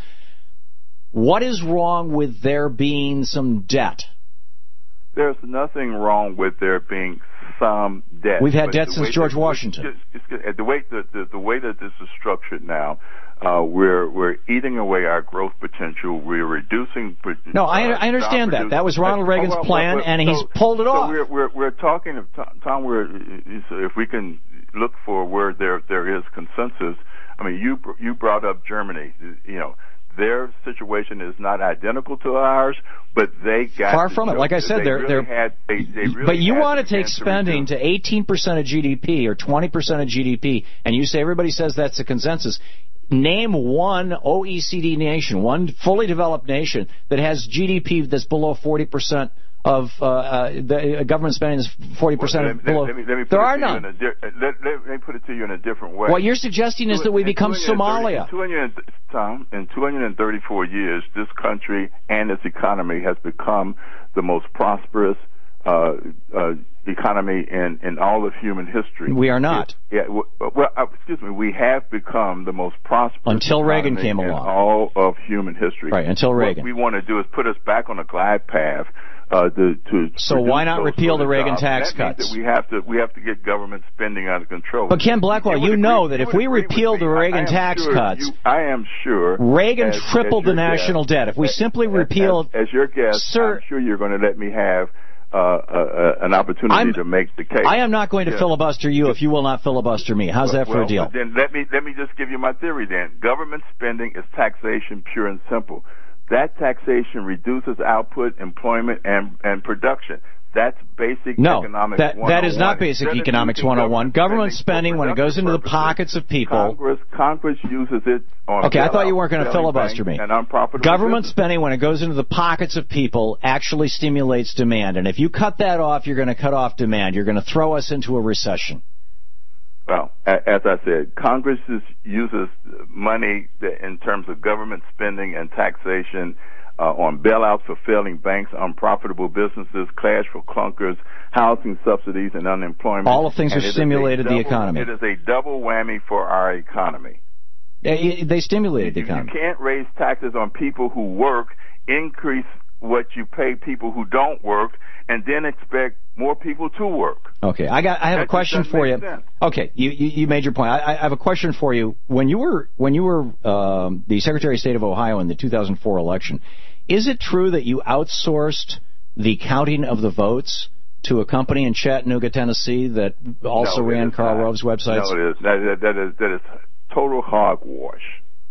What is wrong with there being some debt? There's nothing wrong with there being some debt. We've had debt the since George Washington. It's, it's, the way the, the, the way that this is structured now, uh, we're we're eating away our growth potential. We're reducing. No, I, I understand that. That was Ronald Reagan's well, plan, well, and so, he's pulled it so off. We're we're we're talking of Tom. We're if we can look for where there there is consensus. I mean, you you brought up Germany. You know. Their situation is not identical to ours, but they got far from it. Like I said, they they're really they're. Had, they, they really but you want to take to spending to eighteen percent of G D P or twenty percent of G D P, and you say everybody says that's a consensus. Name one O E C D nation, one fully developed nation that has G D P that's below forty percent of uh, uh, the government spending is forty percent well, let, below. Let me, let me there are none. Di- let, let me put it to you in a different way. What you're suggesting is that we become Somalia. In Tom, in two hundred thirty-four years, this country and its economy has become the most prosperous uh, uh, economy in, in all of human history. We are not. It, yeah, well, uh, excuse me. We have become the most prosperous until Reagan came in along. all of human history. Right, until Reagan. What we want to do is put us back on a glide path. Uh, to, to so why not repeal the Reagan jobs. tax that cuts? Means that we have to we have to get government spending under control. But Ken Blackwell, you, you know that if we repeal the Reagan tax sure cuts, you, I am sure Reagan as, tripled as the national guest, debt. If we as, simply as, repeal, as, as your guest, sir, I'm sure you're going to let me have uh, uh, uh, an opportunity I'm, to make the case. I am not going to yeah. filibuster you if you will not filibuster me. How's well, that for well, a deal? Then let me let me just give you my theory. Then government spending is taxation, pure and simple. That taxation reduces output, employment, and and production. That's basic no, economics that, one oh one. that is not basic Instead economics one oh one. Government spending, when it goes into the pockets of people. Congress, Congress uses it on. Okay, I thought you weren't going to filibuster me. And unprofitable Government business. spending, when it goes into the pockets of people, actually stimulates demand. And if you cut that off, you're going to cut off demand. You're going to throw us into a recession. Well, as I said, Congress is, uses money in terms of government spending and taxation Uh, on bailouts for failing banks, unprofitable businesses, cash for clunkers, housing subsidies, and unemployment. All of things and have stimulated double, the economy. It is a double whammy for our economy. They, they stimulated the you, economy. You can't raise taxes on people who work, increase what you pay people who don't work, and then expect more people to work. Okay, I got. I have that a question for you. Sense. Okay, you, you you made your point. I, I have a question for you. When you were when you were um, the Secretary of State of Ohio in the two thousand four election, is it true that you outsourced the counting of the votes to a company in Chattanooga, Tennessee, that also no, ran Karl not. Rove's websites? No, it is. That, that is that is total hogwash.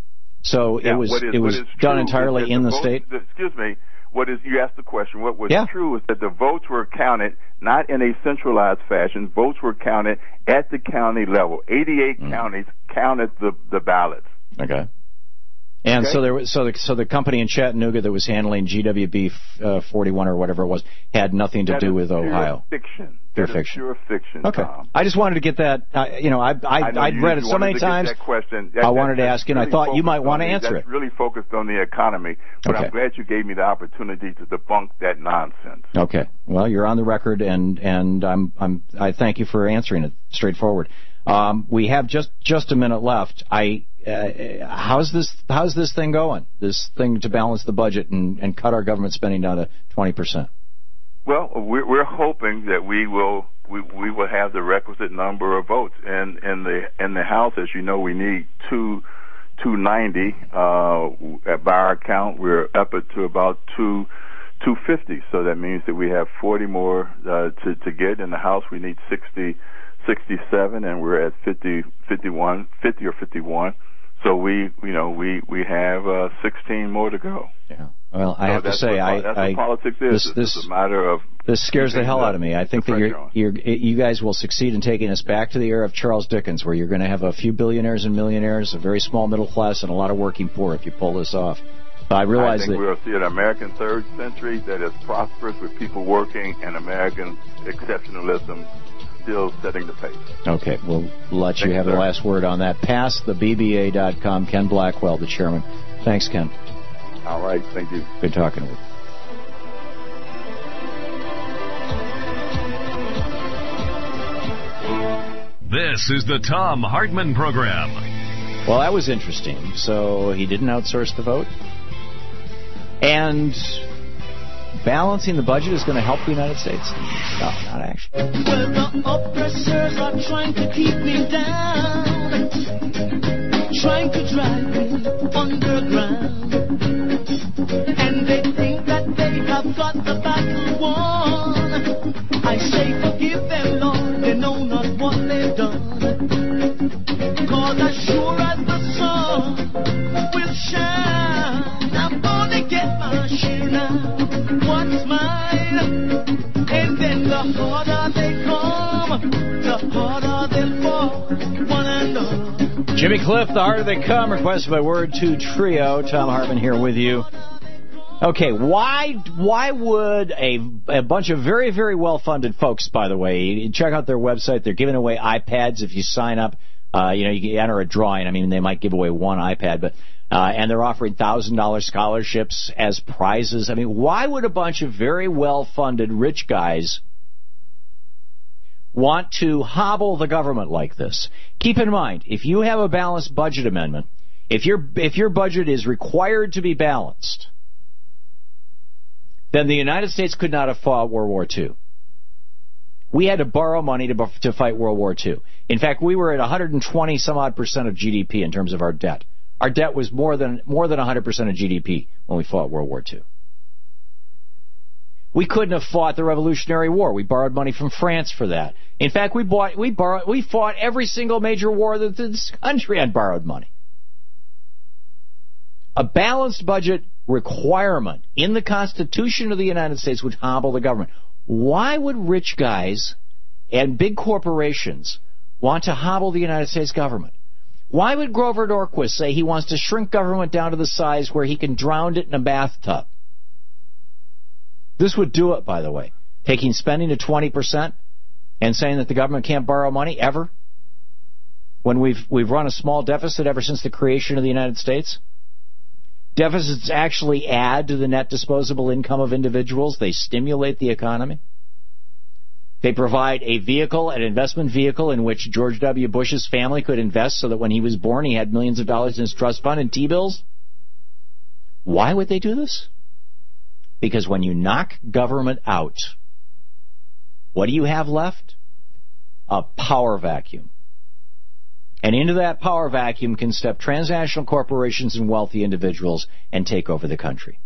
So yeah, it was is, it was done entirely in the, the vote, state. Excuse me. What is, you asked the question, what was yeah. true is that the votes were counted not in a centralized fashion. Votes were counted at the county level. eighty-eight mm. counties counted the, the ballots. Okay. And okay? so there was so the so the company in Chattanooga that was handling G W B uh, forty-one or whatever it was had nothing to that do is with pure Ohio. Fiction. Pure that fiction. Is pure fiction. Okay. Tom. I just wanted to get that. Uh, you know, I I I know I'd you, read it you so many to get times. That question. That, I wanted that, to ask you, and really I thought you might want to the, answer that's it. really focused on the economy, but Okay. I'm glad you gave me the opportunity to debunk that nonsense. Okay. Well, you're on the record, and and I'm I'm I thank you for answering it straightforward. Um, we have just just a minute left. I uh, how's this how's this thing going? This thing to balance the budget and, and cut our government spending down to twenty percent. Well, we're, we're hoping that we will we, we will have the requisite number of votes, and in the in the House, as you know, we need two two ninety. Uh, by our count, we're up it to about two two fifty. So that means that we have forty more uh, to to get. In the House, we need sixty. sixty-seven, and we're at fifty, fifty-one, fifty or fifty-one. So we, you know, we we have uh, sixteen more to go. Yeah. Well, I so have to say, what, I, that's I what politics is. this, this it's a matter of this scares the hell the, out of me. I think that you're, you're you guys will succeed in taking us back to the era of Charles Dickens, where you're going to have a few billionaires and millionaires, a very small middle class, and a lot of working poor if you pull this off. But I realize I think that we'll see an American third century that is prosperous with people working, and American exceptionalism still setting the pace. Okay, we'll let you Thank have you, the sir. last word on that. Pass the B B A dot com. Ken Blackwell, the chairman. Thanks, Ken. All right, thank you. Good talking with you. This is the Thom Hartmann Program. Well, that was interesting. So he didn't outsource the vote? And balancing the budget is going to help the United States? No, not actually. Well, the oppressors are trying to keep me down, trying to drive me underground, and they think that they have got the battle won. I say forgive them, Lord, they know not what they've done, 'cause as sure as the sun will shine, I'm gonna get my share now. What's mine? And then the harder they come, the harder they'll fall, one and all. Jimmy Cliff, the harder they come, requested by Word two Trio. Thom Hartmann here with you. Okay, why why would a, a bunch of very, very well-funded folks, by the way, check out their website. They're giving away iPads if you sign up. Uh, you know, you can enter a drawing. I mean, they might give away one iPad, but uh, and they're offering one thousand dollars scholarships as prizes. I mean, why would a bunch of very well-funded rich guys want to hobble the government like this? Keep in mind, if you have a balanced budget amendment, if your if your budget is required to be balanced, then the United States could not have fought World War Two. We had to borrow money to to fight World War Two. In fact, we were at one hundred twenty some odd percent of G D P in terms of our debt. Our debt was more than more than one hundred percent of G D P when we fought World War Two. We couldn't have fought the Revolutionary War. We borrowed money from France for that. In fact, we bought we borrowed we fought every single major war that this country had borrowed money. A balanced budget requirement in the Constitution of the United States would hobble the government. Why would rich guys and big corporations want to hobble the United States government? Why would Grover Norquist say he wants to shrink government down to the size where he can drown it in a bathtub? This would do it, by the way. Taking spending to twenty percent and saying that the government can't borrow money ever, when we've we've run a small deficit ever since the creation of the United States. Deficits actually add to the net disposable income of individuals. They stimulate the economy. They provide a vehicle, an investment vehicle, in which George W. Bush's family could invest so that when he was born he had millions of dollars in his trust fund and T-bills. Why would they do this? Because when you knock government out, what do you have left? A power vacuum. And into that power vacuum can step transnational corporations and wealthy individuals and take over the country.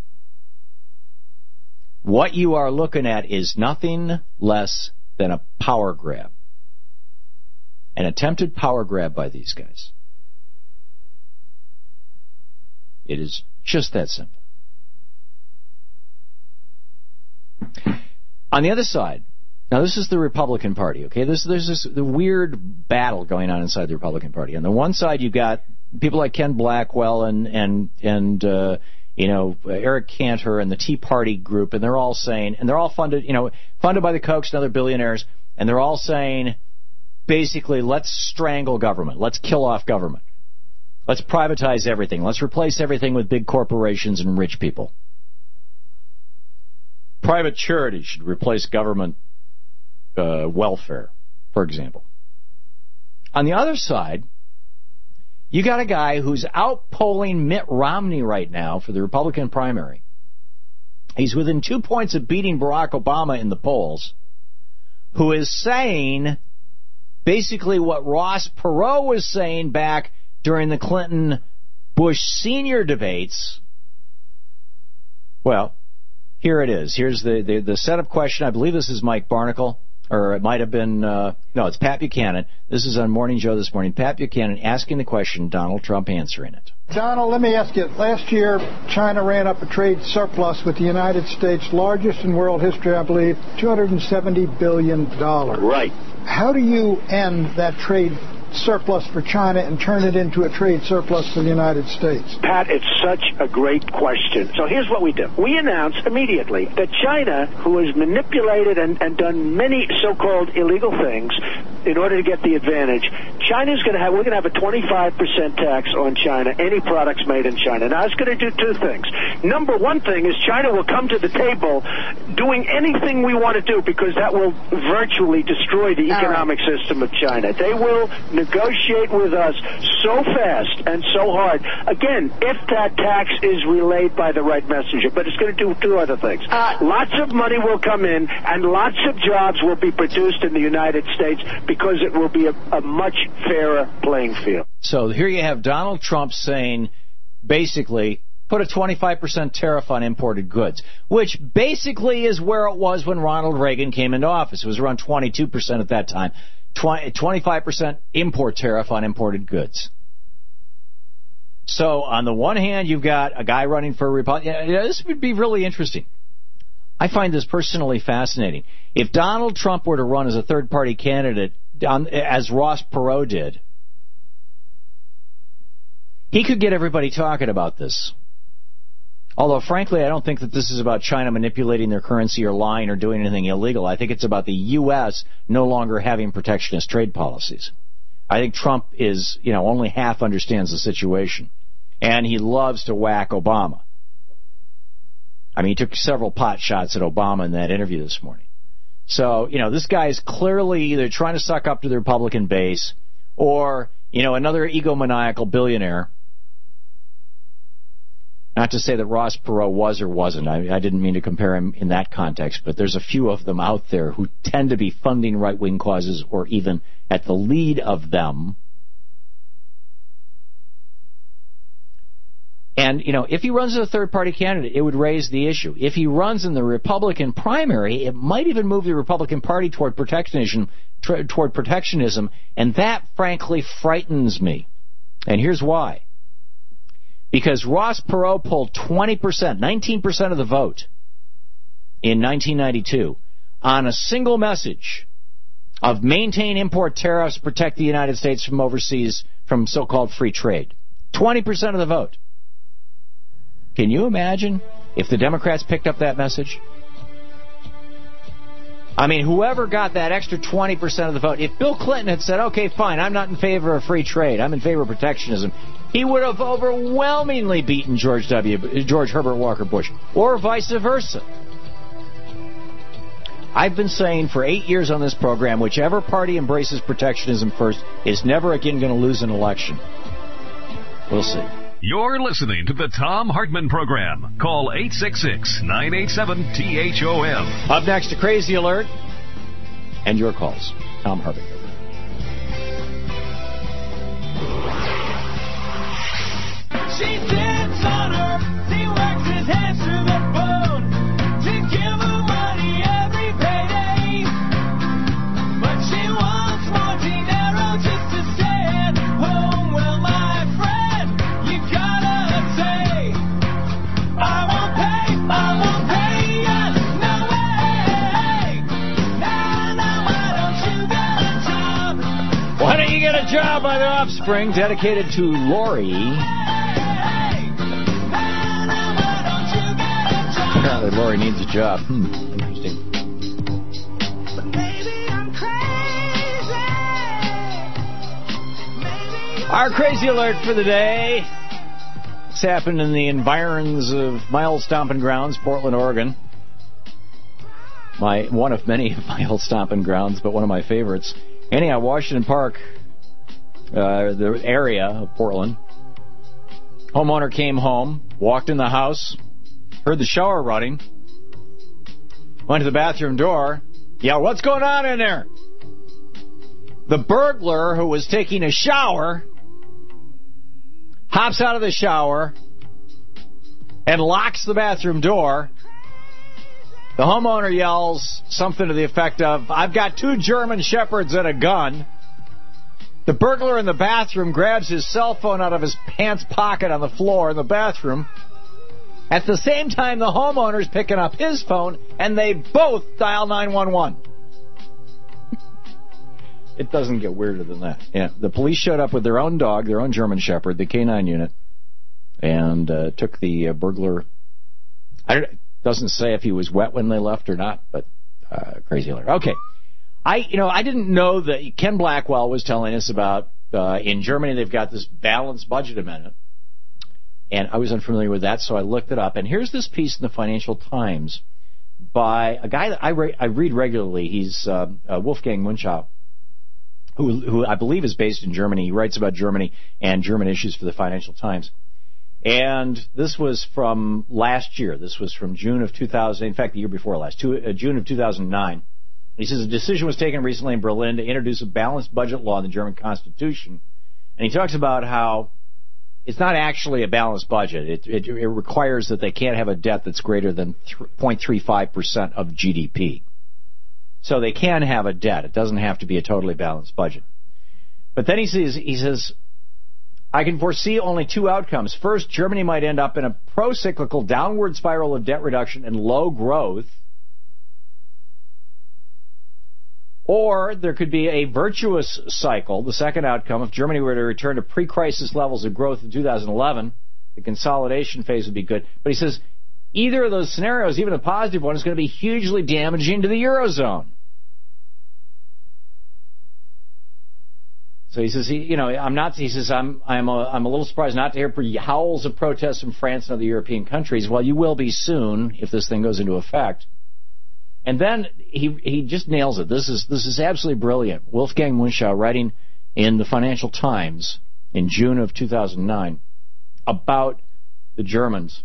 What you are looking at is nothing less than a power grab. An attempted power grab by these guys. It is just that simple. On the other side, now this is the Republican Party, okay? This, there's this the weird battle going on inside the Republican Party. On the one side, you've got people like Ken Blackwell and and and uh, you know Eric Cantor and the Tea Party group, and they're all saying, and they're all funded, you know, funded by the Kochs and other billionaires, and they're all saying, basically, let's strangle government, let's kill off government, let's privatize everything, let's replace everything with big corporations and rich people. Private charity should replace government uh, welfare, for example. On the other side, you got a guy who's outpolling Mitt Romney right now for the Republican primary. He's within two points of beating Barack Obama in the polls, who is saying basically what Ross Perot was saying back during the Clinton-Bush senior debates. Well, here it is. Here's the, the, the setup question. I believe this is Mike Barnicle, or it might have been, uh, no, it's Pat Buchanan. This is on Morning Joe this morning. Pat Buchanan asking the question, Donald Trump answering it. Donald, let me ask you, last year China ran up a trade surplus with the United States, largest in world history, I believe, two hundred seventy billion dollars. Right. How do you end that trade surplus for China and turn it into a trade surplus for the United States? Pat, it's such a great question. So here's what we do. We announced immediately that China, who has manipulated and, and done many so-called illegal things in order to get the advantage, China's going to have, we're going to have a twenty-five percent tax on China, any products made in China. Now, it's going to do two things. Number one thing is China will come to the table doing anything we want to do, because that will virtually destroy the economic right. system of China. They will negotiate with us so fast and so hard. Again, if that tax is relayed by the right messenger, but it's going to do two other things. Uh, lots of money will come in, and lots of jobs will be produced in the United States, because it will be a, a much fairer playing field. So here you have Donald Trump saying, basically, put a twenty-five percent tariff on imported goods, which basically is where it was when Ronald Reagan came into office. It was around twenty-two percent at that time. twenty-five percent import tariff on imported goods. So on the one hand, you've got a guy running for a Republican. Yeah, this would be really interesting. I find this personally fascinating. If Donald Trump were to run as a third-party candidate, on, as Ross Perot did, he could get everybody talking about this. Although, frankly, I don't think that this is about China manipulating their currency or lying or doing anything illegal. I think it's about the U S no longer having protectionist trade policies. I think Trump is, you know, only half understands the situation. And he loves to whack Obama. I mean, he took several pot shots at Obama in that interview this morning. So, you know, this guy is clearly either trying to suck up to the Republican base or, you know, another egomaniacal billionaire. Not to say that Ross Perot was or wasn't. I, I didn't mean to compare him in that context, but there's a few of them out there who tend to be funding right-wing causes or even at the lead of them. And, you know, if he runs as a third-party candidate, it would raise the issue. If he runs in the Republican primary, it might even move the Republican Party toward protectionism, tr- toward protectionism, and that, frankly, frightens me. And here's why. Because Ross Perot pulled twenty percent, nineteen percent of the vote in nineteen ninety-two on a single message of maintain import tariffs, protect the United States from overseas, from so-called free trade. twenty percent of the vote. Can you imagine if the Democrats picked up that message? I mean, whoever got that extra twenty percent of the vote, if Bill Clinton had said, okay, fine, I'm not in favor of free trade, I'm in favor of protectionism, he would have overwhelmingly beaten George W. George Herbert Walker Bush, or vice versa. I've been saying for eight years on this program, whichever party embraces protectionism first is never again going to lose an election. We'll see. You're listening to the Thom Hartmann Program. Call eight six six, nine eight seven, T H O M. Up next, a Crazy Alert and your calls. Thom Hartmann. She sits on her, he works his hands through the bone to give her money every payday. But she wants more dinero just to stay at home. Well, my friend, you gotta say, I won't pay, I won't pay ya, no way. Now, now, why don't you guarantee? Offspring, dedicated to Lori. Apparently Lori needs a job. Hmm, interesting. Our crazy alert for the day. It's happened in the environs of my old stomping grounds, Portland, Oregon. My one of many of my old stomping grounds, but one of my favorites. Anyhow, Washington Park, uh, the area of Portland. Homeowner came home, walked in the house, heard the shower running, went to the bathroom door. Yeah, what's going on in there? The burglar, who was taking a shower, hops out of the shower and locks the bathroom door. The homeowner yells something to the effect of, I've got two German shepherds and a gun. The burglar in the bathroom grabs his cell phone out of his pants pocket on the floor in the bathroom. At the same time, the homeowner's picking up his phone, and they both dial nine one one. It doesn't get weirder than that. Yeah, the police showed up with their own dog, their own German shepherd, the K nine unit, and uh, took the uh, burglar. I don't, doesn't say if he was wet when they left or not, but uh, crazy alert. Okay, I you know I didn't know that Ken Blackwell was telling us about uh, in Germany they've got this balanced budget amendment, and I was unfamiliar with that, so I looked it up. And here's this piece in the Financial Times by a guy that I re- I read regularly. He's uh, uh, Wolfgang Munchau. Who, who I believe is based in Germany. He writes about Germany and German issues for the Financial Times. And this was from last year. This was from June of two thousand, in fact, the year before last, two, uh, June of two thousand nine. He says a decision was taken recently in Berlin to introduce a balanced budget law in the German Constitution. And he talks about how it's not actually a balanced budget. It, it, it requires that they can't have a debt that's greater than zero point three five percent of G D P. So they can have a debt. It doesn't have to be a totally balanced budget. But then he says, he says, I can foresee only two outcomes. First, Germany might end up in a pro-cyclical downward spiral of debt reduction and low growth. Or there could be a virtuous cycle, the second outcome. If Germany were to return to pre-crisis levels of growth in two thousand eleven, the consolidation phase would be good. But he says, either of those scenarios, even a positive one, is going to be hugely damaging to the Eurozone. So he says, he, you know, I'm not. He says, I'm, I'm, a, I'm a little surprised not to hear howls of protest from France and other European countries. Well, you will be soon if this thing goes into effect. And then he he just nails it. This is this is absolutely brilliant. Wolfgang Munchau, writing in the Financial Times in June of two thousand nine about the Germans.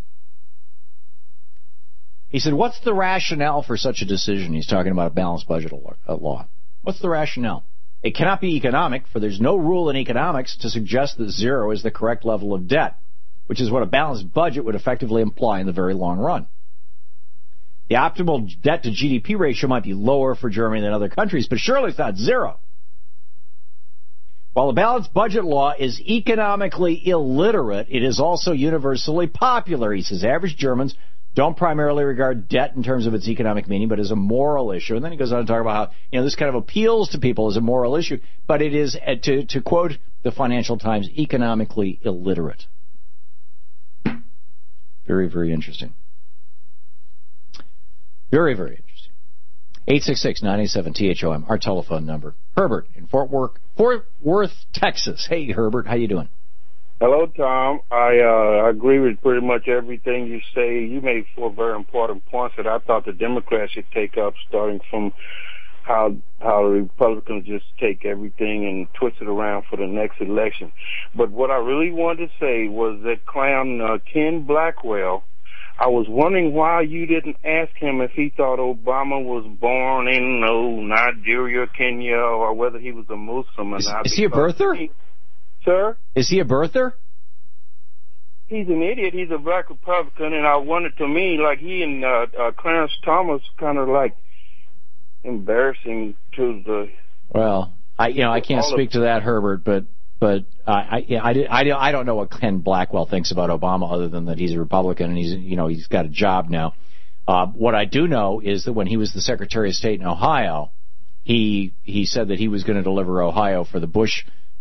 He said, what's the rationale for such a decision? He's talking about a balanced budget law. What's the rationale? It cannot be economic, for there's no rule in economics to suggest that zero is the correct level of debt, which is what a balanced budget would effectively imply in the very long run. The optimal debt to G D P ratio might be lower for Germany than other countries, but surely it's not zero. While a balanced budget law is economically illiterate, it is also universally popular. He says average Germans don't primarily regard debt in terms of its economic meaning, but as a moral issue. And then he goes on to talk about how, you know, this kind of appeals to people as a moral issue, but it is, to, to quote the Financial Times, economically illiterate. Very, very interesting. Very, very interesting. eight six six, nine eight seven, T H O M, our telephone number. Herbert in Fort Worth, Fort Worth, Texas. Hey, Herbert, how you doing? Hello, Tom. I uh, agree with pretty much everything you say. You made four very important points that I thought the Democrats should take up, starting from how how the Republicans just take everything and twist it around for the next election. But what I really wanted to say was that clown uh, Ken Blackwell, I was wondering why you didn't ask him if he thought Obama was born in no Nigeria, Kenya, or whether he was a Muslim or is, not. Is he a birther? He, Sir? Is he a birther? He's an idiot. He's a black Republican, and I wondered, to me, like he and uh, uh, Clarence Thomas kind of like embarrassing to the... Well, I you know I can't speak to that, Herbert, but but uh, I yeah, I, I I don't know what Ken Blackwell thinks about Obama, other than that he's a Republican and he's you know he's got a job now. Uh, what I do know is that when he was the Secretary of State in Ohio, he he said that he was going to deliver Ohio for the Bush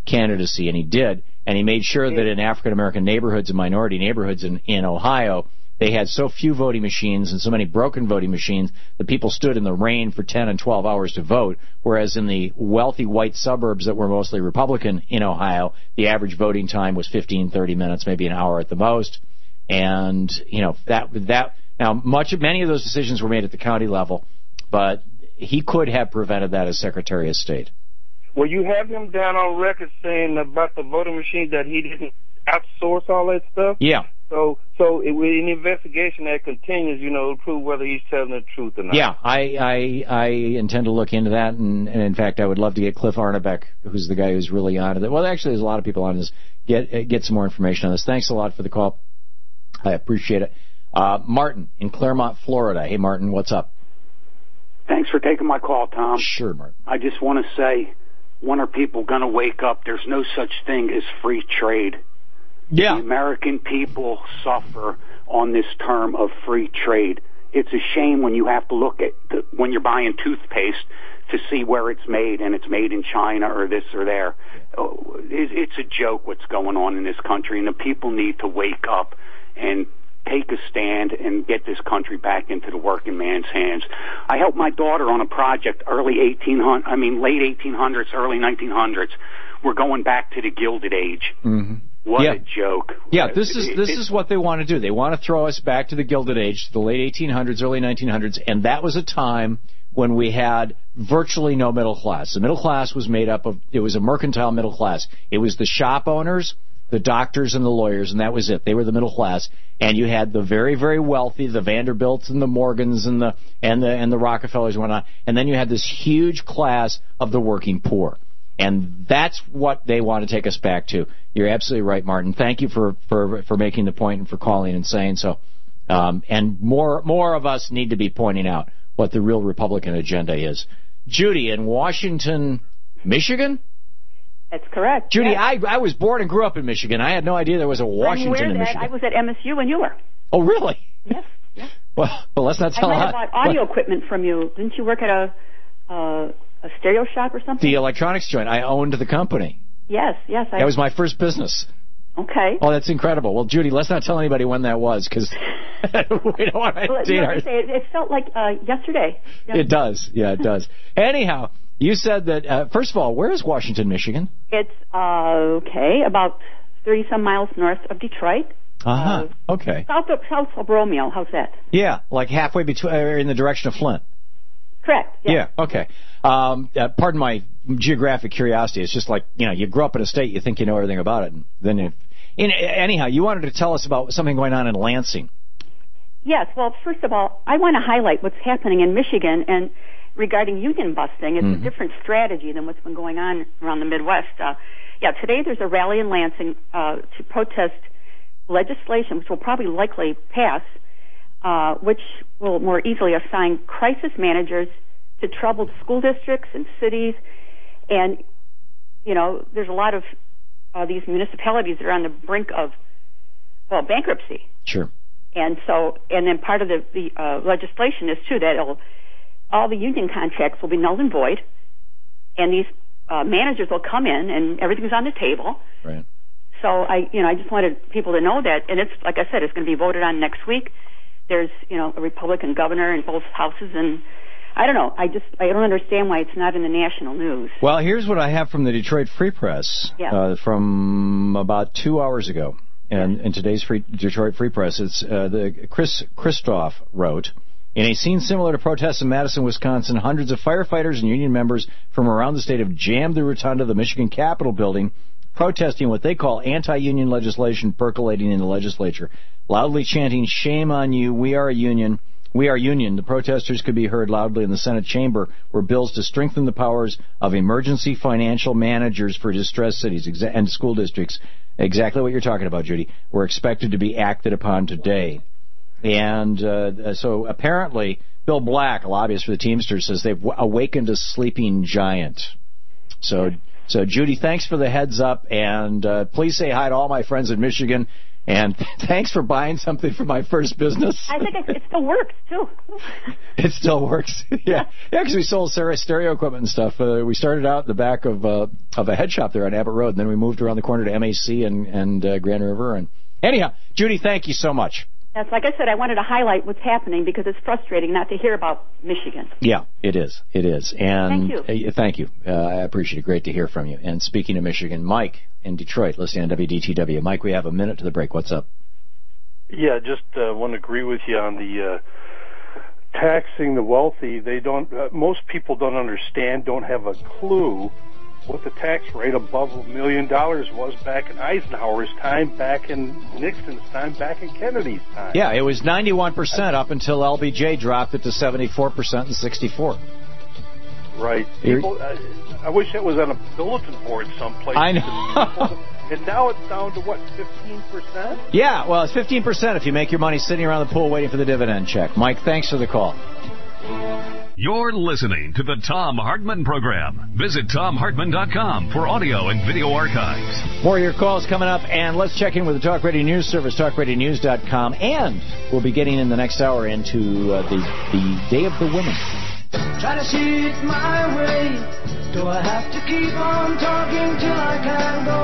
candidacy, and he did. And he made sure that in African-American neighborhoods and minority neighborhoods in, in Ohio, they had so few voting machines and so many broken voting machines that people stood in the rain for ten and twelve hours to vote, whereas in the wealthy white suburbs that were mostly Republican in Ohio, the average voting time was fifteen, thirty minutes, maybe an hour at the most. And, you know, that that now much of many of those decisions were made at the county level, but he could have prevented that as Secretary of State. Well, you have him down on record saying about the voting machine that he didn't outsource all that stuff. Yeah. So, so it, in the investigation that continues, you know, to prove whether he's telling the truth or not. Yeah, I I, I intend to look into that, and, and in fact, I would love to get Cliff Arnebeck, who's the guy who's really on it. Well, actually, there's a lot of people on this. Get get some more information on this. Thanks a lot for the call. I appreciate it. Uh, Martin in Claremont, Florida. Hey, Martin, what's up? Thanks for taking my call, Tom. Sure, Martin. I just want to say, when are people going to wake up? There's no such thing as free trade. Yeah. The American people suffer on this term of free trade. It's a shame when you have to look at the, when you're buying toothpaste to see where it's made, and it's made in China or this or there. It's a joke what's going on in this country, and the people need to wake up and take a stand and get this country back into the working man's hands. I helped my daughter on a project early eighteen hundreds, I mean late eighteen hundreds, early nineteen hundreds. We're going back to the Gilded Age. Mm-hmm. What yeah. a joke. Yeah, this is this is what they want to do. They want to throw us back to the Gilded Age, to the late eighteen hundreds, early nineteen hundreds, and that was a time when we had virtually no middle class. The middle class was made up of, it was a mercantile middle class. It was the shop owners, the doctors, and the lawyers, and that was it. They were the middle class. And you had the very, very wealthy, the Vanderbilts and the Morgans and the and the and the Rockefellers and whatnot. And then you had this huge class of the working poor. And that's what they want to take us back to. You're absolutely right, Martin. Thank you for, for, for making the point and for calling and saying so. Um, and more more of us need to be pointing out what the real Republican agenda is. Judy in Washington, Michigan? That's correct. Judy, yes. I I was born and grew up in Michigan. I had no idea there was a Washington I'm aware in that Michigan. I was at M S U when you were. Oh, really? Yes. yes. Well, well, let's not tell I might her. have bought audio equipment from you. Didn't you work at a uh, a stereo shop or something? The electronics joint. I owned the company. Yes, yes. I... That was my first business. Okay. Oh, that's incredible. Well, Judy, let's not tell anybody when that was, because we don't want to well, date no, our... it, it felt like uh, yesterday. yesterday. It does. Yeah, it does. Anyhow, you said that, uh, first of all, where is Washington, Michigan? It's, uh, okay, about thirty-some miles north of Detroit. Uh-huh. Uh, okay. South of, south of Romeo. How's that? Yeah, like halfway between, uh, in the direction of Flint. Correct. Yeah, yeah okay. Um, uh, pardon my geographic curiosity. It's just like, you know, you grow up in a state, you think you know everything about it, and then you... In, anyhow, you wanted to tell us about something going on in Lansing. Yes. Well, first of all, I want to highlight what's happening in Michigan and regarding union busting. It's Mm-hmm. a different strategy than what's been going on around the Midwest. Uh, yeah, today there's a rally in Lansing uh, to protest legislation, which will probably likely pass, uh, which will more easily assign crisis managers to troubled school districts and cities. And, you know, there's a lot of Uh, these municipalities that are on the brink of, well, bankruptcy. Sure. And so, and then part of the, the uh, legislation is, too, that it'll, all the union contracts will be null and void, and these uh, managers will come in, and everything's on the table. Right. So, I, you know, I just wanted people to know that, and it's, like I said, it's going to be voted on next week. There's, you know, a Republican governor in both houses, and I don't know. I just I don't understand why it's not in the national news. Well, here's what I have from the Detroit Free Press yeah. uh, from about two hours ago. And in today's free, Detroit Free Press, it's uh, the Chris Christoph wrote, in a scene similar to protests in Madison, Wisconsin, hundreds of firefighters and union members from around the state have jammed the rotunda of the Michigan Capitol building, protesting what they call anti-union legislation percolating in the legislature, loudly chanting, "Shame on you, we are a union. We are union." The protesters could be heard loudly in the Senate chamber, where bills to strengthen the powers of emergency financial managers for distressed cities and school districts, exactly what you're talking about, Judy, were expected to be acted upon today. And uh, so apparently Bill Black, a lobbyist for the Teamsters, says they've awakened a sleeping giant. So, so Judy, thanks for the heads up, and uh, please say hi to all my friends in Michigan. And thanks for buying something for my first business. I think it, it still works, too. It still works. Yeah, yeah, because we sold stereo equipment and stuff. Uh, we started out in the back of uh, of a head shop there on Abbott Road, and then we moved around the corner to M A C and, and uh, Grand River. And anyhow, Judy, thank you so much. Yes, like I said, I wanted to highlight what's happening because it's frustrating not to hear about Michigan. Yeah, it is. It is. And thank you. Uh, thank you. Uh, I appreciate it. Great to hear from you. And speaking of Michigan, Mike in Detroit, listening on W D T W. Mike, we have a minute to the break. What's up? Yeah, just uh, want to agree with you on the uh, taxing the wealthy. They don't. Uh, most people don't understand, don't have a clue what the tax rate above a million dollars was back in Eisenhower's time, back in Nixon's time, back in Kennedy's time. Yeah, it was ninety-one percent up until L B J dropped it to seventy-four percent and sixty-four. Right. People, uh, I wish it was on a bulletin board someplace. I know. And now it's down to, what, fifteen percent? Yeah, well, it's fifteen percent if you make your money sitting around the pool waiting for the dividend check. Mike, thanks for the call. You're listening to the Thom Hartmann Program. Visit Thom Hartmann dot com for audio and video archives. More of your calls coming up, and let's check in with the Talk Radio News Service, talk radio news dot com, and we'll be getting in the next hour into uh, the, the Day of the Women. Try to see it my way. Do I have to keep on talking till I can go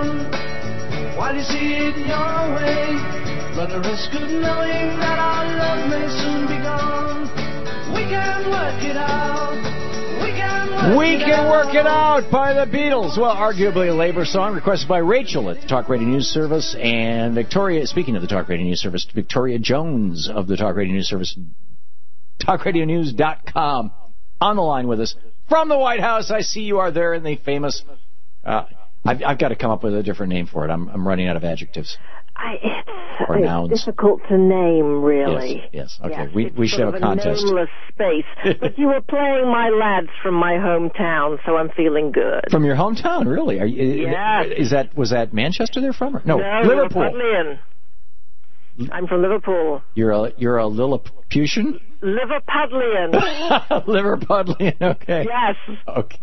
on? While you see it your way, run the risk of knowing that our love may soon be gone. We can work it out. We can work We it Can out. Work It Out by the Beatles. Well, arguably a labor song requested by Rachel at the Talk Radio News Service, and Victoria, speaking of the Talk Radio News Service, Victoria Jones of the Talk Radio News Service, talk radio news dot com, on the line with us from the White House. I see you are there in the famous, uh, I've, I've got to come up with a different name for it. I'm, I'm running out of adjectives. I, it's, Or it's nouns. difficult to name, really. Yes, yes. Okay, Yes, we, it's we should sort have a of contest. A nameless space. But you were playing My Lads from my hometown, so I'm feeling good. From your hometown, really? Are you, Yes. Is that, was that Manchester they're from? No, no Liverpool. Liverpudlian. I'm from Liverpool. You're a, you're a Lilliputian? Liverpudlian. Liverpudlian, okay. Yes.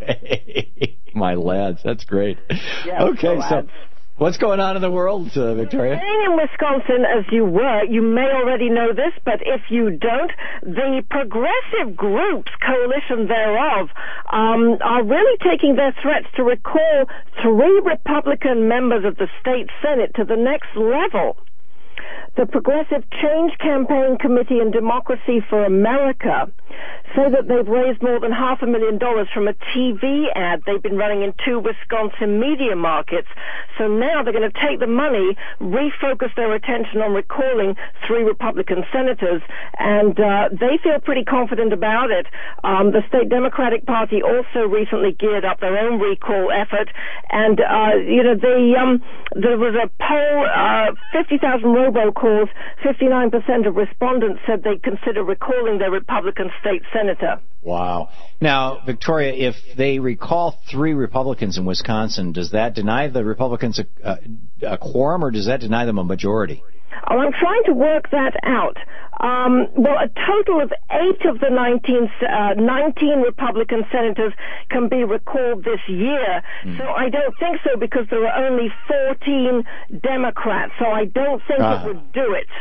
Okay. My lads, that's great. Yes, okay, my so lads. what's going on in the world, uh, Victoria? Staying in Wisconsin as you were, you may already know this, but if you don't, the progressive groups, coalition thereof, um, are really taking their threats to recall three Republican members of the state Senate to the next level. The Progressive Change Campaign Committee and Democracy for America say that they've raised more than half a million dollars from a T V ad they've been running in two Wisconsin media markets. So now they're going to take the money, refocus their attention on recalling three Republican senators, and uh, they feel pretty confident about it. Um, the state Democratic Party also recently geared up their own recall effort, and uh, you know they um, there was a poll, uh, fifty thousand robocalls, fifty-nine percent of respondents said they'd consider recalling their Republican state senator. Wow. Now, Victoria, if they recall three Republicans in Wisconsin, does that deny the Republicans a, a, a quorum, or does that deny them a majority? Oh, I'm trying to work that out. Um, well, a total of eight of the nineteen, uh, nineteen Republican senators can be recalled this year. Mm. So I don't think so, because there are only fourteen Democrats. So I don't think Ah. it would do it.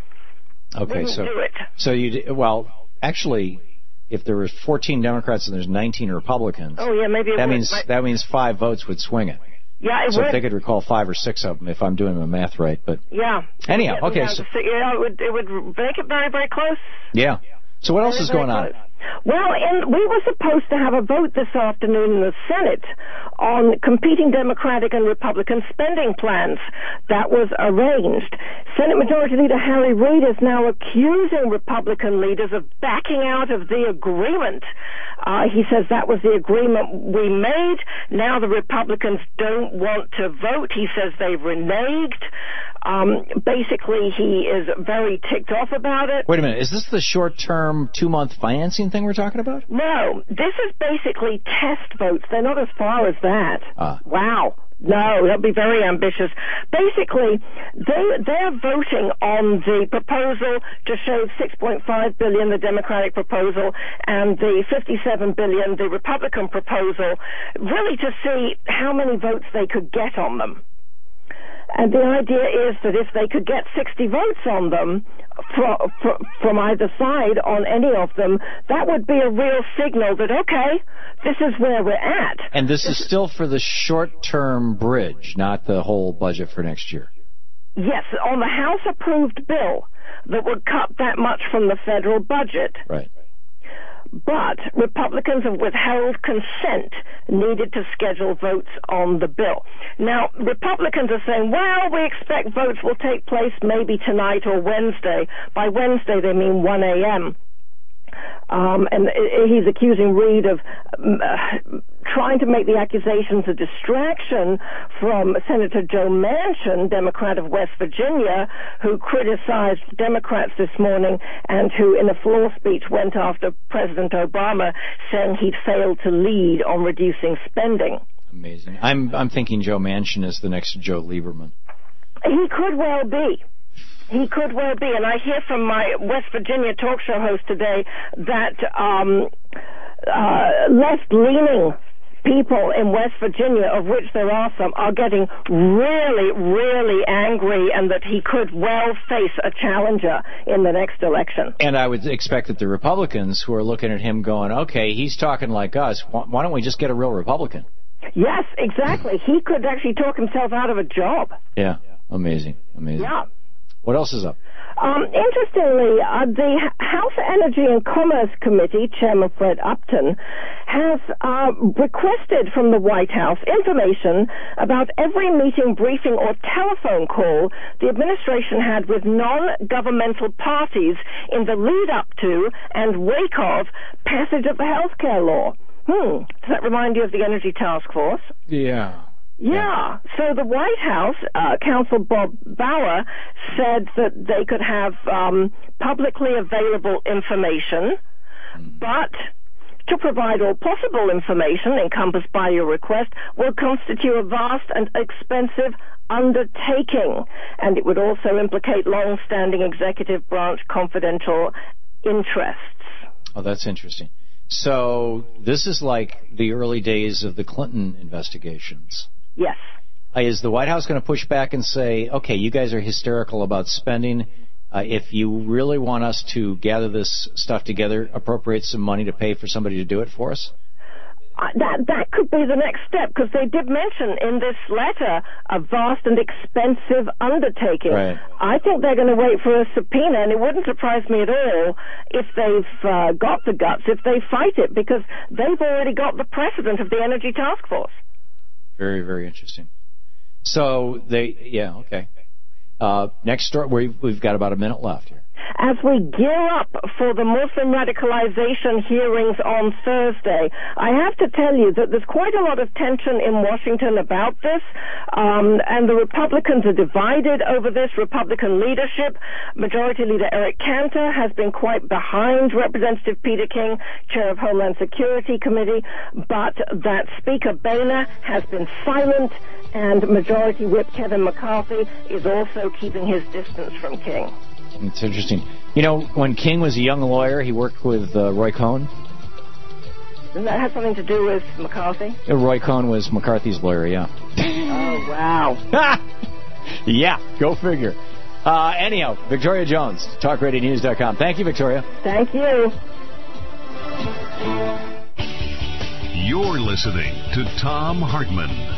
Okay, Wouldn't so do it. so you well, actually, if there were fourteen Democrats and there's nineteen Republicans, Oh yeah, maybe it that would. means Might- that means five votes would swing it. Yeah, it so would. if they could recall five or six of them, if I'm doing my math right, but Yeah. Anyhow, Yeah, okay, yeah, so- yeah, it would it would make it very very close. yeah. So what else Very, is very going on? close. Well, in, we were supposed to have a vote this afternoon in the Senate on competing Democratic and Republican spending plans. That was arranged. Senate Majority Leader Harry Reid is now accusing Republican leaders of backing out of the agreement. Uh, he says that was the agreement we made. Now the Republicans don't want to vote. He says they've reneged. Um, basically, he is very ticked off about it. Wait a minute, is this the short-term two-month financing thing we're talking about? No, this is basically test votes. They're not as far as that. Ah. Wow. No, that'd be very ambitious. Basically, they, they're voting on the proposal to shave six point five billion dollars, the Democratic proposal, and the fifty-seven billion dollars, the Republican proposal, really to see how many votes they could get on them. And the idea is that if they could get sixty votes on them from, from either side on any of them, that would be a real signal that, okay, this is where we're at. And this is still for the short-term bridge, not the whole budget for next year. Yes, on the House-approved bill that would cut that much from the federal budget. Right. But Republicans have withheld consent needed to schedule votes on the bill. Now, Republicans are saying, well, we expect votes will take place maybe tonight or Wednesday. By Wednesday, they mean one a.m. Um, and he's accusing Reid of uh, trying to make the accusations a distraction from Senator Joe Manchin, Democrat of West Virginia, who criticized Democrats this morning and who, in a floor speech, went after President Obama, saying he'd failed to lead on reducing spending. Amazing. I'm I'm thinking Joe Manchin is the next Joe Lieberman. He could well be. He could well be, and I hear from my West Virginia talk show host today that um, uh, left-leaning people in West Virginia, of which there are some, are getting really, really angry, and that he could well face a challenger in the next election. And I would expect that the Republicans who are looking at him going, okay, he's talking like us, why don't we just get a real Republican? Yes, exactly. He could actually talk himself out of a job. Yeah, amazing, amazing. Yeah. What else is up? Um, interestingly, uh, the House Energy and Commerce Committee, Chairman Fred Upton, has uh, requested from the White House information about every meeting, briefing, or telephone call the administration had with non-governmental parties in the lead-up to and wake of passage of the health care law. Hmm. Does that remind you of the Energy Task Force? Yeah. Yeah. So the White House, uh, Counsel Bob Bauer, said that they could have um, publicly available information, but to provide all possible information encompassed by your request will constitute a vast and expensive undertaking, and it would also implicate long-standing executive branch confidential interests. Oh, that's interesting. So this is like the early days of the Clinton investigations. Yes. Uh, is the White House going to push back and say, okay, you guys are hysterical about spending. Uh, if you really want us to gather this stuff together, appropriate some money to pay for somebody to do it for us? Uh, that that could be the next step, because they did mention in this letter a vast and expensive undertaking. Right. I think they're going to wait for a subpoena, and it wouldn't surprise me at all if they've uh, got the guts, if they fight it, because they've already got the precedent of the Energy Task Force. Very, very interesting. So they, yeah, okay. Uh, next story, we've, we've got about a minute left here. As we gear up for the Muslim radicalization hearings on Thursday, I have to tell you that there's quite a lot of tension in Washington about this, um, and the Republicans are divided over this. Republican leadership, Majority Leader Eric Cantor, has been quite behind Representative Peter King, chair of Homeland Security Committee, but that Speaker Boehner has been silent, and Majority Whip Kevin McCarthy is also keeping his distance from King. It's interesting. You know, when King was a young lawyer, he worked with uh, Roy Cohn. Does that have something to do with McCarthy? Uh, Roy Cohn was McCarthy's lawyer, yeah. Oh, wow. Yeah, go figure. Uh, anyhow, Victoria Jones, talk radio news dot com. Thank you, Victoria. Thank you. You're listening to Thom Hartmann.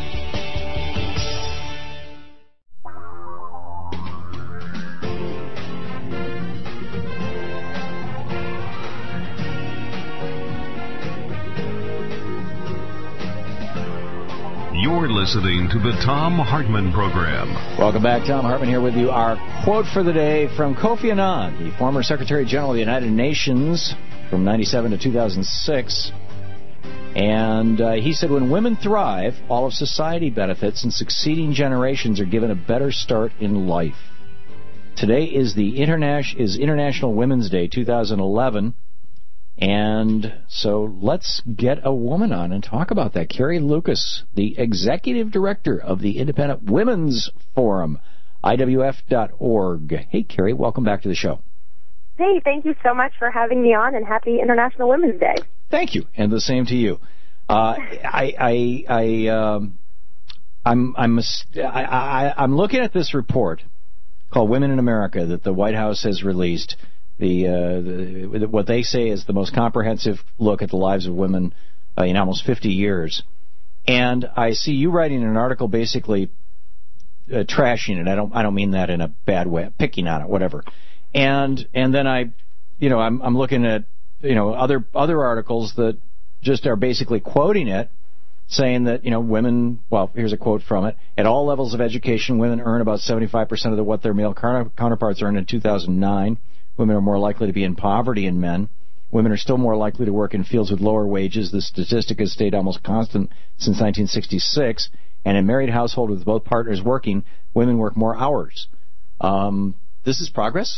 You're listening to the Thom Hartmann Program. Welcome back. Thom Hartmann here with you. Our quote for the day from Kofi Annan, the former Secretary General of the United Nations from ninety-seven to two thousand six. And uh, he said, when women thrive, all of society benefits and succeeding generations are given a better start in life. Today is the Interna- is International Women's Day two thousand eleven. And so let's get a woman on and talk about that. Carrie Lucas, the executive director of the Independent Women's Forum, I W F dot org. Hey, Carrie, welcome back to the show. Hey, thank you so much for having me on, and happy International Women's Day. Thank you, and the same to you. Uh, I, I, I, um, I'm I'm I, I, I'm looking at this report called Women in America that the White House has released. The, uh, the what they say is the most comprehensive look at the lives of women uh, in almost fifty years. And I see you writing an article basically uh, trashing it. I don't I don't mean that in a bad way, picking on it, whatever. And and then I, you know, I'm I'm looking at you know other other articles that just are basically quoting it, saying that, you know, women, well, here's a quote from it, at all levels of education, women earn about seventy-five percent of what their male counterparts earned in two thousand nine. Women are more likely to be in poverty than men. Women are still more likely to work in fields with lower wages. The statistic has stayed almost constant since nineteen sixty-six. And in married households with both partners working, women work more hours. Um, this is progress?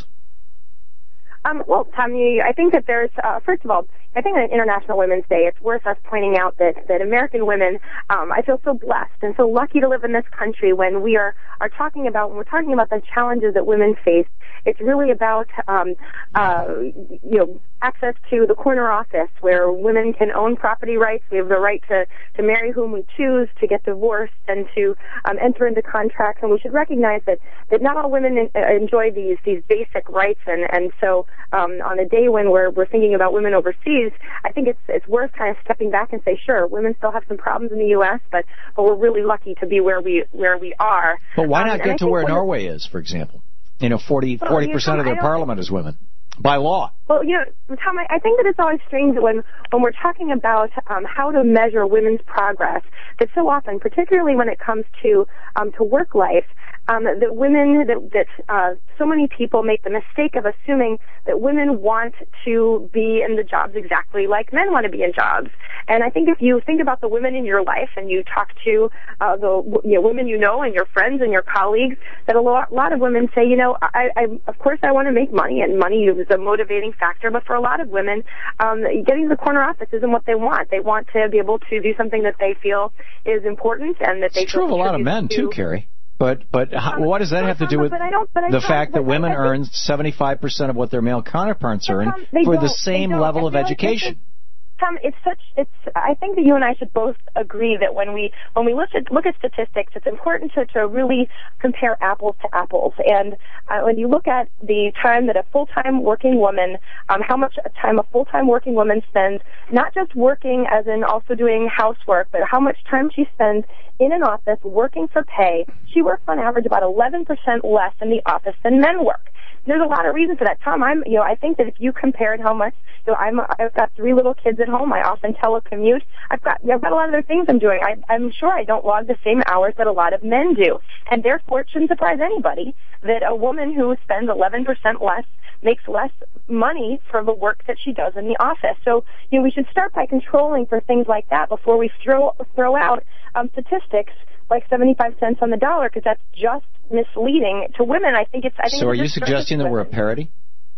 Um, well, Tommy, I think that there's, uh, first of all, I think on International Women's Day, it's worth us pointing out that, that American women, um, I feel so blessed and so lucky to live in this country when we are, are talking about, when we're talking about the challenges that women face. It's really about, um, uh, you know, access to the corner office where women can own property rights. We have the right to, to marry whom we choose, to get divorced, and to um, enter into contracts. And we should recognize that, that not all women in, uh, enjoy these these basic rights. And, and so um, on a day when we're we're thinking about women overseas, I think it's it's worth kind of stepping back and say, sure, women still have some problems in the U S, but but we're really lucky to be where we where we are. But why not um, get to where Norway is, for example? You know, forty forty percent of their parliament is women. By law. Well, you know, Tom, I think that it's always strange that when, when we're talking about um, how to measure women's progress, that so often, particularly when it comes to um, to work life, um, that women, that, that uh, so many people make the mistake of assuming that women want to be in the jobs exactly like men want to be in jobs. And I think if you think about the women in your life and you talk to uh, the you know, women you know and your friends and your colleagues, that a lot, a lot of women say, you know, I, I of course I want to make money, and money is a motivating factor, but for a lot of women, um, getting to the corner office isn't what they want. They want to be able to do something that they feel is important and that they it's feel true of a lot of men, to. too, Carrie. But but how, what does that have to do with but I don't, but I the don't, fact that but women I, I earn seventy-five percent of what their male counterparts earn Tom, they for don't, the same they don't. level I of feel like education? it's- Tom, it's such, it's, I think that you and I should both agree that when we, when we look at, look at statistics, it's important to, to really compare apples to apples. And uh, when you look at the time that a full-time working woman, um, how much time a full-time working woman spends, not just working as in also doing housework, but how much time she spends in an office working for pay, she works on average about eleven percent less in the office than men work. There's a lot of reasons for that, Tom. I'm, you know, I think that if you compared how much, you know, I'm, I've got three little kids at home. I often telecommute. I've got, I've got a lot of other things I'm doing. I, I'm sure I don't log the same hours that a lot of men do, and therefore it shouldn't surprise anybody that a woman who spends eleven percent less makes less money for the work that she does in the office. So, you know, we should start by controlling for things like that before we throw throw out um, statistics like seventy-five cents on the dollar, because that's just misleading to women. I think it's. I think so, are it's you suggesting that we're a parity?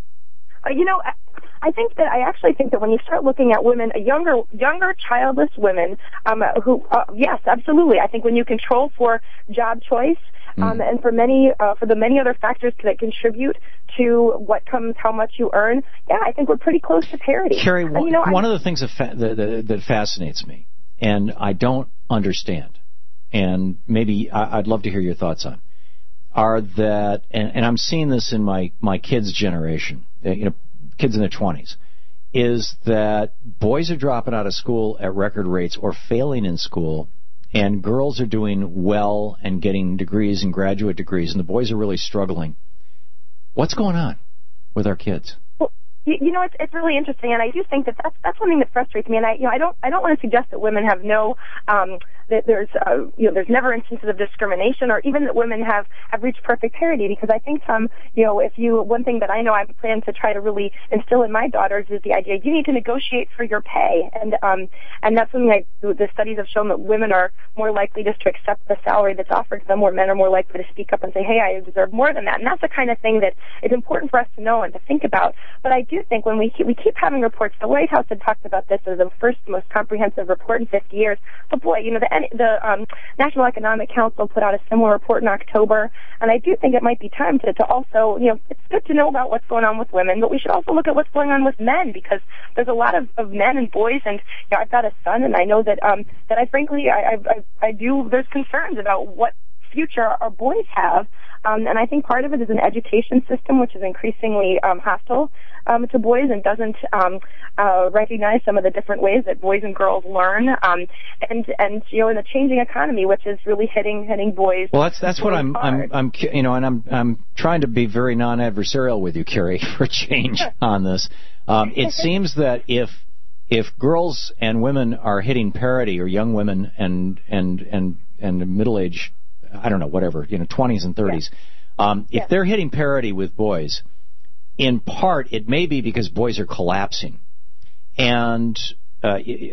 Uh, you know, I, I think that I actually think that when you start looking at women, younger, younger childless women, um, who, uh, yes, absolutely. I think when you control for job choice, um, mm. and for many, uh, for the many other factors that contribute to what comes, how much you earn, yeah, I think we're pretty close to parity. Carrie, and, one, you know, one I, of the things that, fa- that, that, that fascinates me, and I don't understand, and maybe I, I'd love to hear your thoughts on, are that, and, and I'm seeing this in my, my kids' generation, you know, kids in their twenties, is that boys are dropping out of school at record rates or failing in school, and girls are doing well and getting degrees and graduate degrees, and the boys are really struggling. What's going on with our kids? Well, you, you know, it's it's really interesting, and I do think that that's that's one thing that frustrates me. And I, you know, I don't I don't want to suggest that women have no um, that there's uh, you know there's never instances of discrimination, or even that women have have reached perfect parity. Because I think um you know if you one thing that I know I plan to try to really instill in my daughters is the idea you need to negotiate for your pay, and um and that's something like the studies have shown that women are more likely just to accept the salary that's offered to them, where men are more likely to speak up and say, hey, I deserve more than that. And that's the kind of thing that is important for us to know and to think about. But I do think when we keep, we keep having reports, the White House had talked about this as the first most comprehensive report in fifty years. But boy, you know, the the um, National Economic Council put out a similar report in October, and I do think it might be time to, to also, you know, it's good to know about what's going on with women, but we should also look at what's going on with men, because there's a lot of, of men and boys, and you know, I've got a son, and I know that um, that I frankly I, I I do. There's concerns about what future our boys have, um, and I think part of it is an education system which is increasingly um, hostile um, to boys and doesn't um, uh, recognize some of the different ways that boys and girls learn, um, and and you know, in the changing economy, which is really hitting hitting boys. Well, that's that's what I'm I'm I'm you know, and I'm I'm trying to be very non-adversarial with you, Carrie, for change on this. Um, it seems that if if girls and women are hitting parity, or young women and and and and middle-aged, I don't know, whatever, you know, twenties and thirties, yeah. um, if yeah. they're hitting parity with boys, in part it may be because boys are collapsing. And, uh,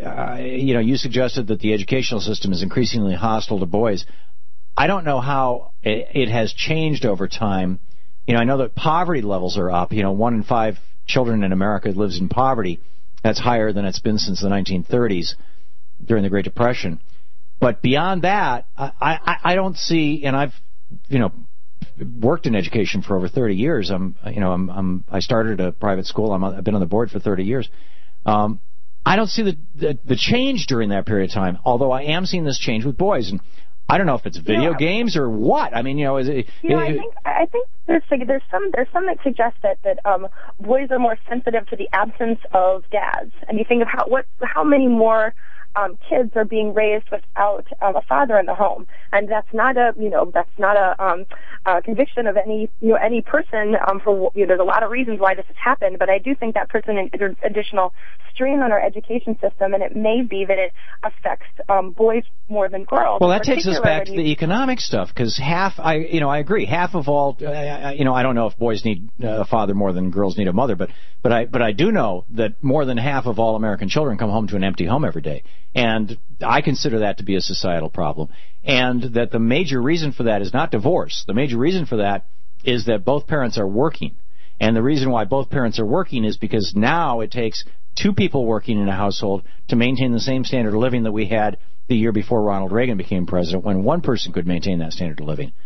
you know, you suggested that the educational system is increasingly hostile to boys. I don't know how it has changed over time. You know, I know that poverty levels are up. You know, one in five children in America lives in poverty. That's higher than it's been since the nineteen thirties during the Great Depression. But beyond that, I, I, I don't see, and I've, you know, worked in education for over thirty years. I'm, you know, I'm, I'm I started a private school. I'm, I've been on the board for thirty years. Um, I don't see the, the the change during that period of time. Although I am seeing this change with boys, and I don't know if it's video yeah. games or what. I mean, you know, is it? You know, I think I think there's there's some there's some that suggest that that um, boys are more sensitive to the absence of dads, and you think of how what how many more. Um, kids are being raised without um, a father in the home, and that's not a you know that's not a, um, a conviction of any you know any person. Um, for you know, there's a lot of reasons why this has happened, but I do think that puts an additional strain on our education system, and it may be that it affects um, boys more than girls. Well, that takes us back to the economic stuff, because half I you know I agree half of all uh, you know I don't know if boys need a father more than girls need a mother, but but I but I do know that more than half of all American children come home to an empty home every day. And I consider that to be a societal problem. And that the major reason for that is not divorce. The major reason for that is that both parents are working. And the reason why both parents are working is because now it takes two people working in a household to maintain the same standard of living that we had the year before Ronald Reagan became president, when one person could maintain that standard of living.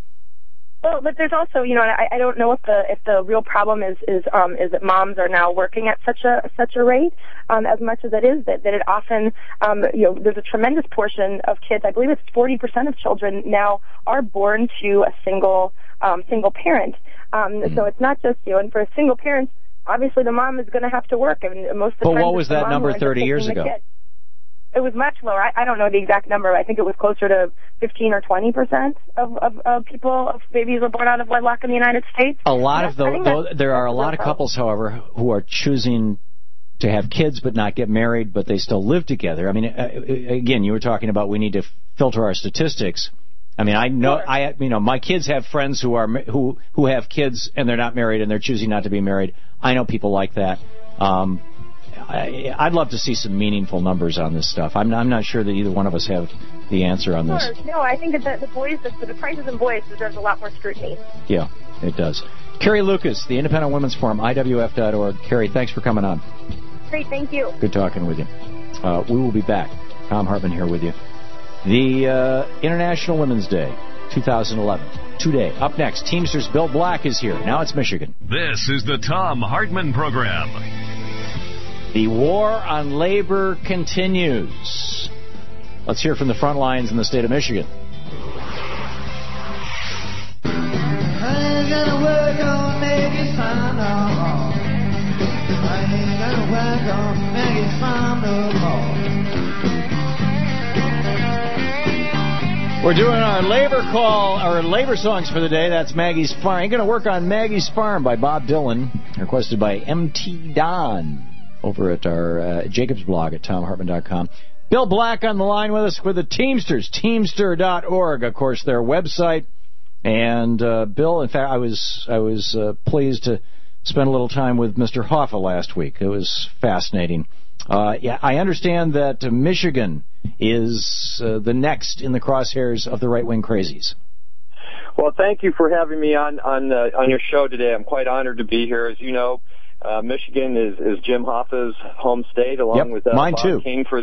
Well, but there's also, you know, I, I don't know if the if the real problem is is um, is that moms are now working at such a such a rate, um, as much as it is that, that it often, um, you know, there's a tremendous portion of kids. I believe it's forty percent of children now are born to a single um, single parent. Um, mm-hmm. So it's not just you know, and for a single parent, obviously the mom is going to have to work, and most of the but time. But what was that number thirty years ago? It was much lower. I, I don't know the exact number. I think it was closer to fifteen or twenty percent of, of, of people, of babies were born out of wedlock in the United States. A lot of those, there are a lot of couples, however, who are choosing to have kids but not get married, but they still live together. I mean, again, you were talking about we need to filter our statistics. I mean, I know, sure. I you know, my kids have friends who are who who have kids and they're not married and they're choosing not to be married. I know people like that. Um, I, I'd love to see some meaningful numbers on this stuff. I'm, I'm not sure that either one of us have the answer on sure. this. No, I think that the, the boys, the, the prices in boys deserves a lot more scrutiny. Yeah, it does. Carrie Lucas, the Independent Women's Forum, I W F dot org. Carrie, thanks for coming on. Great, thank you. Good talking with you. Uh, we will be back. Tom Hartman here with you. The uh, International Women's Day, two thousand eleven. Today. Up next, Teamsters Bill Black is here. Now it's Michigan. This is the Tom Hartman Program. The war on labor continues. Let's hear from the front lines in the state of Michigan. I ain't gonna work on Maggie's farm no more. I ain't gonna work on Maggie's farm no more. We're doing our labor call, our labor songs for the day. That's Maggie's Farm. Ain't gonna work on Maggie's Farm by Bob Dylan, requested by M T Don. Over at our uh, Jacobs blog at tom hartman dot com. Bill Black on the line with us with the Teamsters, teamster dot org, of course, their website. And uh, Bill, in fact, I was I was uh, pleased to spend a little time with Mister Hoffa last week. It was fascinating. Uh, yeah, I understand that uh, Michigan is uh, the next in the crosshairs of the right-wing crazies. Well, thank you for having me on on uh, on your show today. I'm quite honored to be here. As you know, Uh, Michigan is, is Jim Hoffa's home state, along yep, with uh, mine Bob too. King for the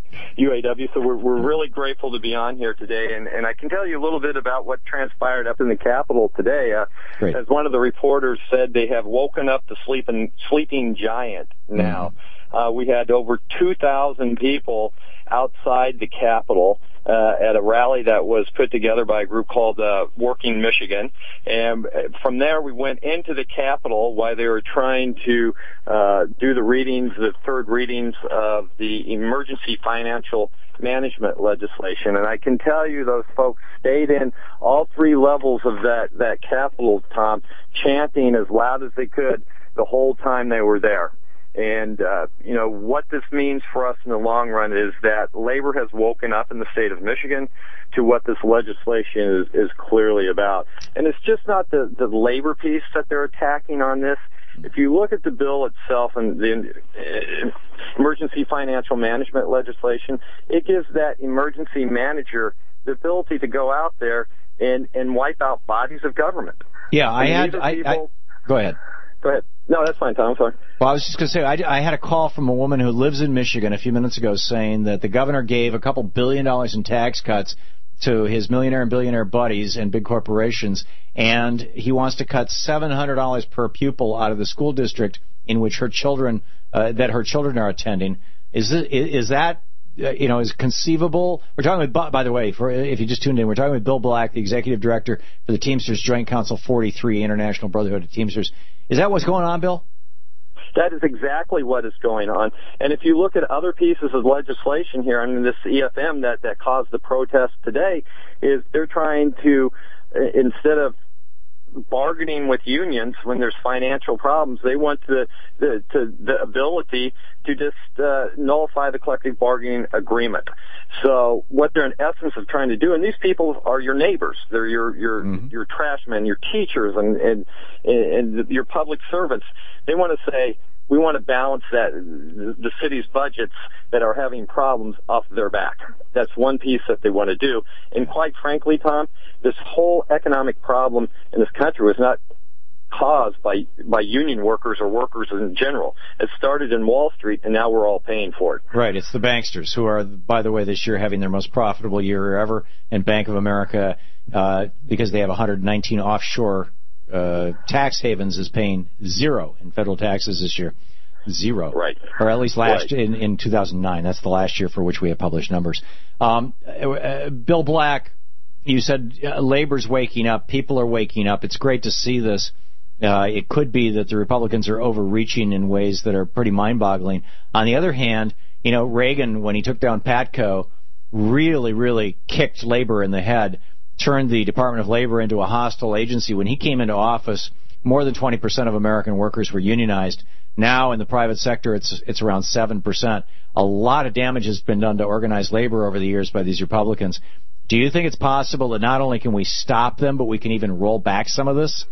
U A W. So we're we're really grateful to be on here today, and and I can tell you a little bit about what transpired up in the Capitol today. Uh, Great. As one of the reporters said, they have woken up the sleeping sleeping giant now. Mm-hmm. Uh, we had over two thousand people outside the Capitol uh, at a rally that was put together by a group called uh, Working Michigan. And from there, we went into the Capitol while they were trying to uh, do the readings, the third readings of the emergency financial management legislation. And I can tell you those folks stayed in all three levels of that, that Capitol, Tom, chanting as loud as they could the whole time they were there. And, uh, you know, what this means for us in the long run is that labor has woken up in the state of Michigan to what this legislation is, is clearly about. And it's just not the, the labor piece that they're attacking on this. If you look at the bill itself and the uh, emergency financial management legislation, it gives that emergency manager the ability to go out there and, and wipe out bodies of government. Yeah, I had... I, people, I, go ahead. Go ahead. No, that's fine, Tom. I'm sorry. Well, I was just going to say, I, I had a call from a woman who lives in Michigan a few minutes ago saying that the governor gave a couple billion dollars in tax cuts to his millionaire and billionaire buddies and big corporations, and he wants to cut seven hundred dollars per pupil out of the school district in which her children, uh, that her children are attending. Is, this, is that, uh, you know, is conceivable? We're talking with, by the way, for if you just tuned in, we're talking with Bill Black, the executive director for the Teamsters Joint Council forty-three, International Brotherhood of Teamsters. Is that what's going on, Bill? That is exactly what is going on. And if you look at other pieces of legislation here, I mean, this E F M that, that caused the protest today, is they're trying to, instead of bargaining with unions when there's financial problems, they want the the, to, the ability to just uh, nullify the collective bargaining agreement. So what they're in essence of trying to do, and these people are your neighbors, they're your your mm-hmm. your trashmen, your teachers, and, and and your public servants. They want to say, we want to balance that the city's budgets that are having problems off their back. That's one piece that they want to do. And quite frankly, Tom, this whole economic problem in this country was not caused by by union workers or workers in general. It started in Wall Street, and now we're all paying for it. Right. It's the banksters who are, by the way, this year having their most profitable year ever, and Bank of America, uh, because they have one hundred nineteen offshore uh, tax havens, is paying zero in federal taxes this year. Zero. Right. Or at least last right. in, in two thousand nine. That's the last year for which we have published numbers. Um, uh, Bill Black, you said uh, labor's waking up. People are waking up. It's great to see this. Uh, it could be that the Republicans are overreaching in ways that are pretty mind-boggling. On the other hand, you know, Reagan, when he took down PATCO, really, really kicked labor in the head, turned the Department of Labor into a hostile agency. When he came into office, more than twenty percent of American workers were unionized. Now in the private sector, it's it's around seven percent. A lot of damage has been done to organized labor over the years by these Republicans. Do you think it's possible that not only can we stop them, but we can even roll back some of this?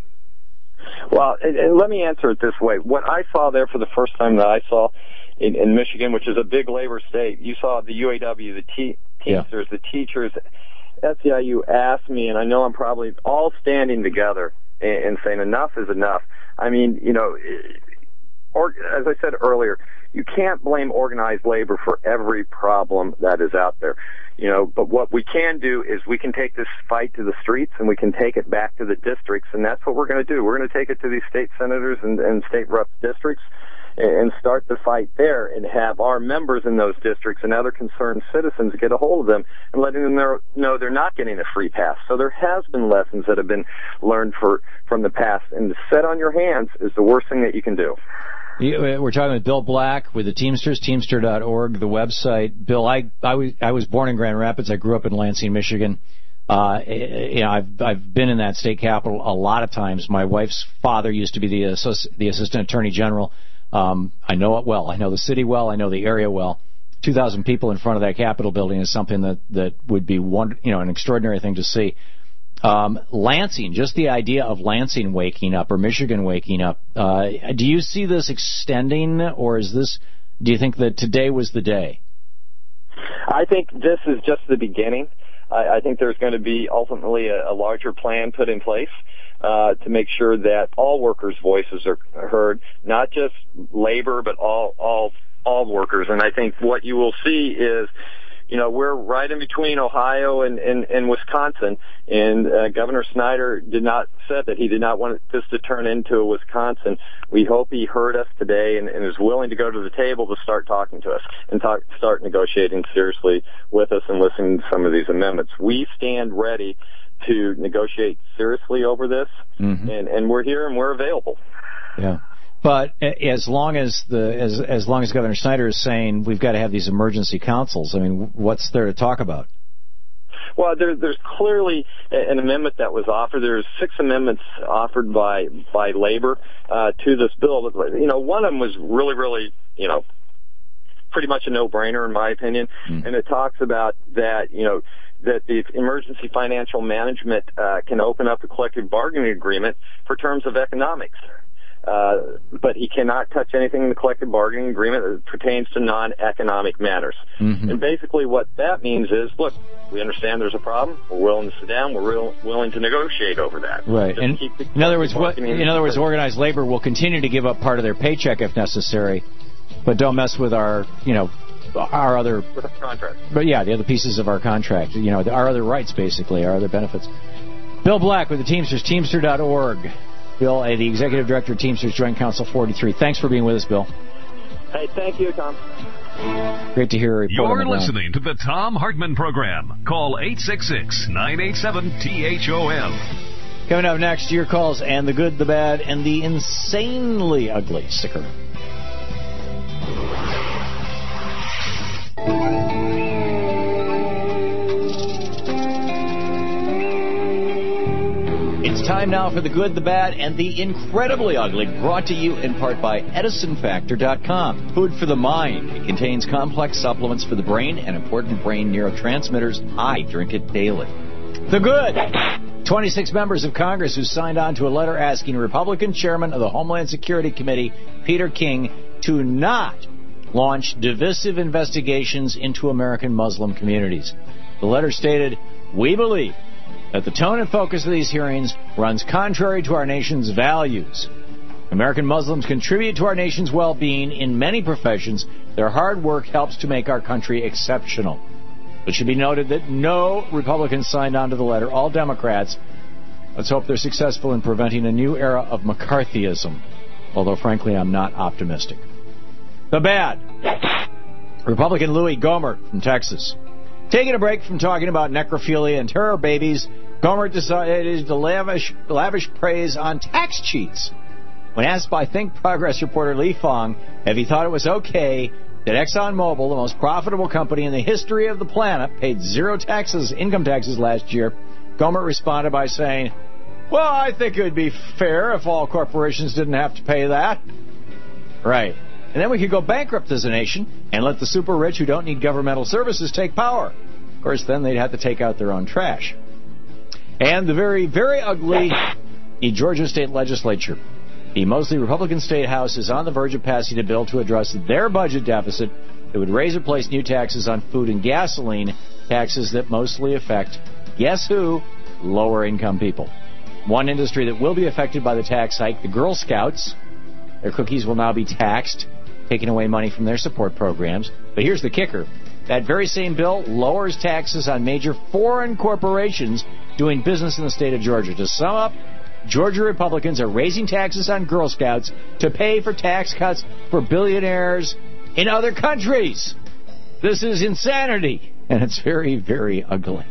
Well, and, and let me answer it this way. What I saw there for the first time that I saw in, in Michigan, which is a big labor state, you saw the U A W, the te- Teamsters, yeah. the teachers, S E I U asked me, and I know I'm probably all standing together and, and saying enough is enough. I mean, you know, or, as I said earlier, you can't blame organized labor for every problem that is out there. You know, but what we can do is we can take this fight to the streets and we can take it back to the districts, and that's what we're going to do. We're going to take it to these state senators and, and state rep districts and start the fight there and have our members in those districts and other concerned citizens get a hold of them and letting them know they're not getting a free pass. So there has been lessons that have been learned for, from the past, and to sit on your hands is the worst thing that you can do. We're talking with Bill Black with the Teamsters, Teamster dot org, the website. Bill, I, I, was, I was born in Grand Rapids. I grew up in Lansing, Michigan. Uh, you know, I've, I've been in that state capital a lot of times. My wife's father used to be the, associ- the Assistant Attorney General. Um, I know it well. I know the city well. I know the area well. two thousand people in front of that Capitol building is something that, that would be one, you know, an extraordinary thing to see. Um, Lansing, just the idea of Lansing waking up or Michigan waking up, uh, do you see this extending, or is this, do you think that today was the day? I think this is just the beginning. I, I think there's going to be ultimately a, a larger plan put in place uh, to make sure that all workers' voices are heard, not just labor, but all all all child workers. And I think what you will see is, you know, we're right in between Ohio and, and, and Wisconsin, and uh, Governor Snyder did not said that he did not want this to turn into a Wisconsin. We hope he heard us today and, and is willing to go to the table to start talking to us and talk, start negotiating seriously with us and listening to some of these amendments. We stand ready to negotiate seriously over this, mm-hmm. and, and we're here and we're available. Yeah. But as long as the as as long as Governor Snyder is saying we've got to have these emergency councils, I mean, what's there to talk about? Well, there, there's clearly an amendment that was offered. There's six amendments offered by by labor uh, to this bill. You know, one of them was really, really, you know, pretty much a no-brainer in my opinion, mm. and it talks about that, you know, that the emergency financial management uh, can open up a collective bargaining agreement for terms of economics. Uh, but he cannot touch anything in the collective bargaining agreement that pertains to non-economic matters. Mm-hmm. And basically what that means is, look, we understand there's a problem. We're willing to sit down. We're real, willing to negotiate over that. Right. And in other words, what, in other words, organized labor will continue to give up part of their paycheck if necessary, but don't mess with our, you know, our other with our contract. But yeah, the other pieces of our contract, you know, our other rights, basically, our other benefits. Bill Black with the Teamsters, Teamster dot org. Bill, the Executive Director of Teamsters Joint Council forty-three. Thanks for being with us, Bill. Hey, thank you, Tom. Great to hear a report. You're listening to the Tom Hartman Program. Call eight six six, nine eight seven, T H O M. Coming up next, your calls and the good, the bad, and the insanely ugly. Sticker. It's time now for the good, the bad, and the incredibly ugly, brought to you in part by Edison Factor dot com. Food for the mind. It contains complex supplements for the brain and important brain neurotransmitters. I drink it daily. The good. twenty-six members of Congress who signed on to a letter asking Republican Chairman of the Homeland Security Committee, Peter King, to not launch divisive investigations into American Muslim communities. The letter stated, "We believe that the tone and focus of these hearings runs contrary to our nation's values. American Muslims contribute to our nation's well-being in many professions. Their hard work helps to make our country exceptional." It should be noted that no Republicans signed on to the letter, all Democrats. Let's hope they're successful in preventing a new era of McCarthyism, although, frankly, I'm not optimistic. The bad. Republican Louis Gohmert from Texas. Taking a break from talking about necrophilia and terror babies, Gohmert decided to lavish, lavish praise on tax cheats. When asked by Think Progress reporter Lee Fong if he thought it was okay that ExxonMobil, the most profitable company in the history of the planet, paid zero taxes, income taxes last year, Gohmert responded by saying, "Well, I think it would be fair if all corporations didn't have to pay that." Right. And then we could go bankrupt as a nation and let the super rich who don't need governmental services take power. Of course, then they'd have to take out their own trash. And the very, very ugly the Georgia State Legislature. The mostly Republican State House is on the verge of passing a bill to address their budget deficit that would raise or place new taxes on food and gasoline, taxes that mostly affect, guess who, lower-income people. One industry that will be affected by the tax hike, the Girl Scouts. Their cookies will now be taxed, taking away money from their support programs. But here's the kicker. That very same bill lowers taxes on major foreign corporations doing business in the state of Georgia. To sum up, Georgia Republicans are raising taxes on Girl Scouts to pay for tax cuts for billionaires in other countries. This is insanity, and it's very, very ugly.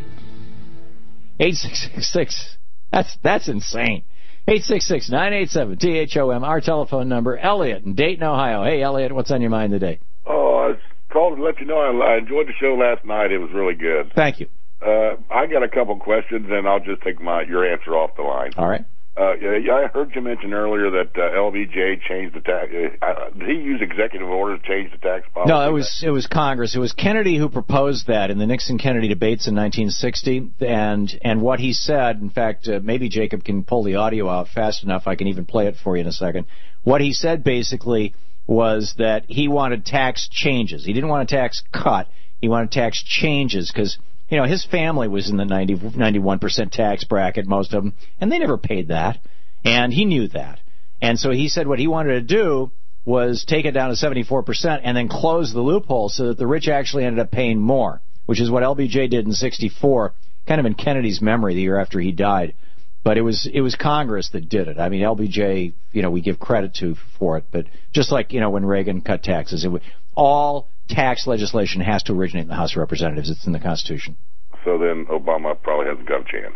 eight six six six, that's, that's insane. eight six six, nine eight seven, T H O M, our telephone number. Elliot in Dayton, Ohio. Hey, Elliot, what's on your mind today? Oh, I called to let you know I enjoyed the show last night. It was really good. Thank you. Uh, I got a couple questions, and I'll just take my your answer off the line. All right. Uh, yeah, I heard you mention earlier that uh, L B J changed the tax. Uh, did he use executive order to change the tax policy? No, it was it was Congress. It was Kennedy who proposed that in the Nixon-Kennedy debates in nineteen sixty. And and what he said, in fact, uh, maybe Jacob can pull the audio out fast enough. I can even play it for you in a second. What he said basically was that he wanted tax changes. He didn't want a tax cut. He wanted tax changes because, you know, his family was in the ninety, ninety-one percent tax bracket, most of them, and they never paid that, and he knew that. And so he said what he wanted to do was take it down to seventy-four percent and then close the loophole so that the rich actually ended up paying more, which is what L B J did in sixty-four, kind of in Kennedy's memory the year after he died. But it was it was Congress that did it. I mean, L B J, you know, we give credit to for it, but just like, you know, when Reagan cut taxes, it would, all tax legislation has to originate in the House of Representatives. It's in the Constitution. So then Obama probably hasn't got a chance.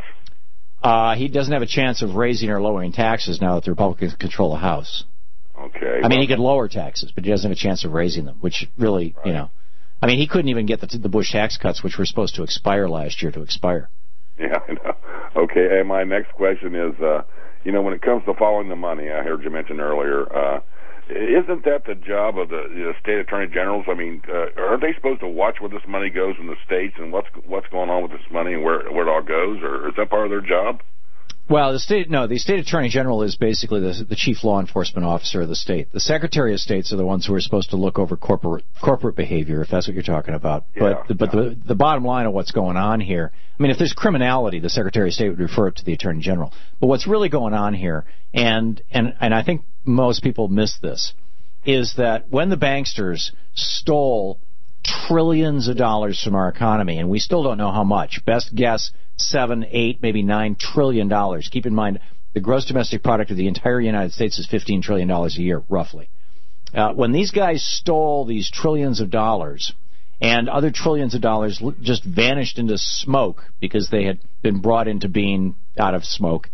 Uh, he doesn't have a chance of raising or lowering taxes now that the Republicans control the House. Okay. I well, mean, he could lower taxes, but he doesn't have a chance of raising them, which really, right. you know, I mean, he couldn't even get the, the Bush tax cuts, which were supposed to expire last year, to expire. Yeah, I know. Okay, and my next question is, uh, you know, when it comes to following the money, I heard you mention earlier, uh, isn't that the job of the you know, state attorney generals? I mean, uh, aren't they supposed to watch where this money goes in the states and what's what's going on with this money and where where it all goes, or is that part of their job? Well, the state no, the state attorney general is basically the, the chief law enforcement officer of the state. The secretary of states are the ones who are supposed to look over corporate corporate behavior, if that's what you're talking about. Yeah, but but yeah. the the bottom line of what's going on here, I mean, if there's criminality, the secretary of state would refer it to the attorney general. But what's really going on here, and and and I think most people miss this, is that when the banksters stole trillions of dollars from our economy, and we still don't know how much, best guess seven, eight, maybe nine trillion dollars. Keep in mind, the gross domestic product of the entire United States is fifteen trillion dollars a year, roughly. Uh, when these guys stole these trillions of dollars, and other trillions of dollars just vanished into smoke because they had been brought into being out of smoke,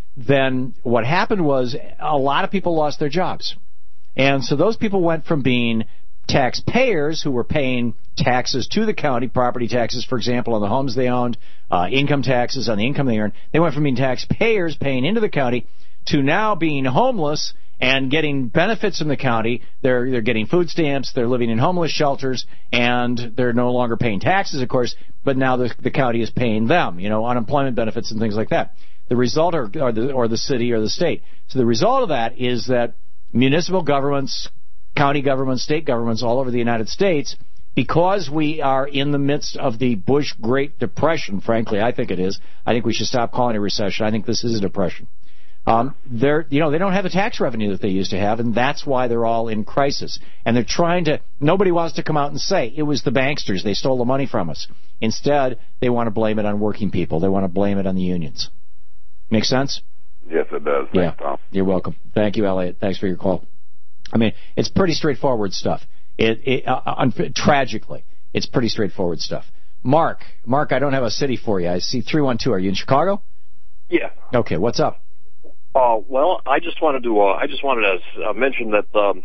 then what happened was a lot of people lost their jobs. And so those people went from being taxpayers who were paying taxes to the county, property taxes, for example, on the homes they owned, uh, income taxes on the income they earned. They went from being taxpayers paying into the county to now being homeless and getting benefits from the county. They're they're getting food stamps, they're living in homeless shelters, and they're no longer paying taxes, of course, but now the, the county is paying them, you know, unemployment benefits and things like that. The result, are, are the, or the city or the state. So the result of that is that municipal governments, county governments, state governments all over the United States, because we are in the midst of the Bush Great Depression, frankly, I think it is. I think we should stop calling it a recession. I think this is a depression. Um, they're, you know, they don't have the tax revenue that they used to have, and that's why they're all in crisis. And they're trying to, nobody wants to come out and say, it was the banksters, they stole the money from us. Instead, they want to blame it on working people. They want to blame it on the unions. Make sense? Yes, it does. Thanks, yeah. Tom. You're welcome. Thank you, Elliot. Thanks for your call. I mean, it's pretty straightforward stuff. It, it uh, un- tragically, it's pretty straightforward stuff. Mark, Mark, I don't have a city for you. I see three one two. Are you in Chicago? Yeah. Okay. What's up? Uh, well, I just wanted to uh, I just wanted to uh, mention that um,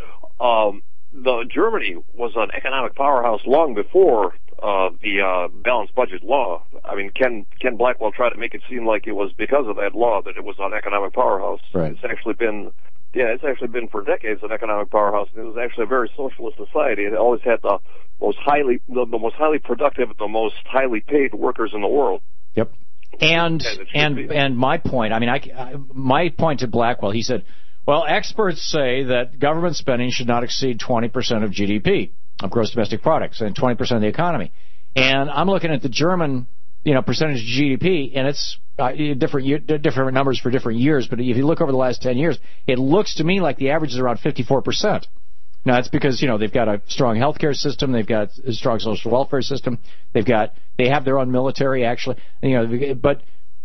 um, the Germany was an economic powerhouse long before uh, the uh, balanced budget law. I mean, Ken Ken Blackwell tried to make it seem like it was because of that law that it was an economic powerhouse. Right. It's actually been yeah, it's actually been for decades an economic powerhouse. It was actually a very socialist society. It always had the most highly the, the most highly productive, the most highly paid workers in the world. Yep. And and and my point, I mean, I, I my point to Blackwell, he said, well, experts say that government spending should not exceed twenty percent of G D P, of gross domestic products, and twenty percent of the economy. And I'm looking at the German, you know, percentage of G D P, and it's uh, different different numbers for different years. But if you look over the last ten years, it looks to me like the average is around fifty-four percent. Now, that's because, you know, they've got a strong healthcare system, they've got a strong social welfare system, they've got, they have their own military, actually, you know, but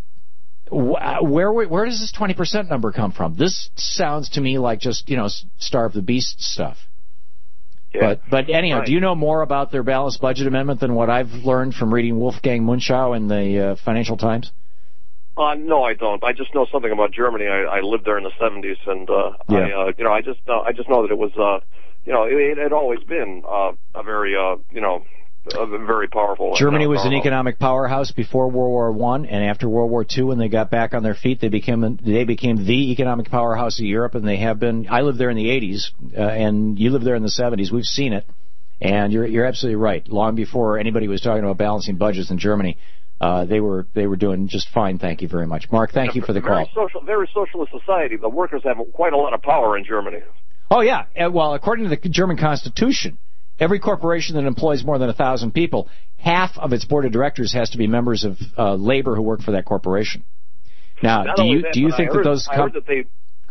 where where does this twenty percent number come from? This sounds to me like just, you know, starve the beast stuff. Yeah. But but anyhow, right. Do you know more about their balanced budget amendment than what I've learned from reading Wolfgang Munchau in the uh, Financial Times? Uh, no, I don't. I just know something about Germany. I, I lived there in the seventies, and uh, yeah. I, uh, you know, I just uh, I just know that it was, uh, you know, it, it had always been uh, a very, uh, you know, a very powerful. Germany was powerful. an economic powerhouse before World War One, and after World War Two, when they got back on their feet, they became they became the economic powerhouse of Europe, and they have been. I lived there in the eighties, uh, and you lived there in the seventies. We've seen it, and you're you're absolutely right. Long before anybody was talking about balancing budgets in Germany. Uh, they were they were doing just fine. Thank you very much, Mark. Thank you for the very call. Social, very socialist society. The workers have quite a lot of power in Germany. Oh yeah. Well, according to the German Constitution, every corporation that employs more than a thousand people, half of its board of directors has to be members of uh, labor who work for that corporation. Now, Not do you that, do you think heard, that those? I heard that they.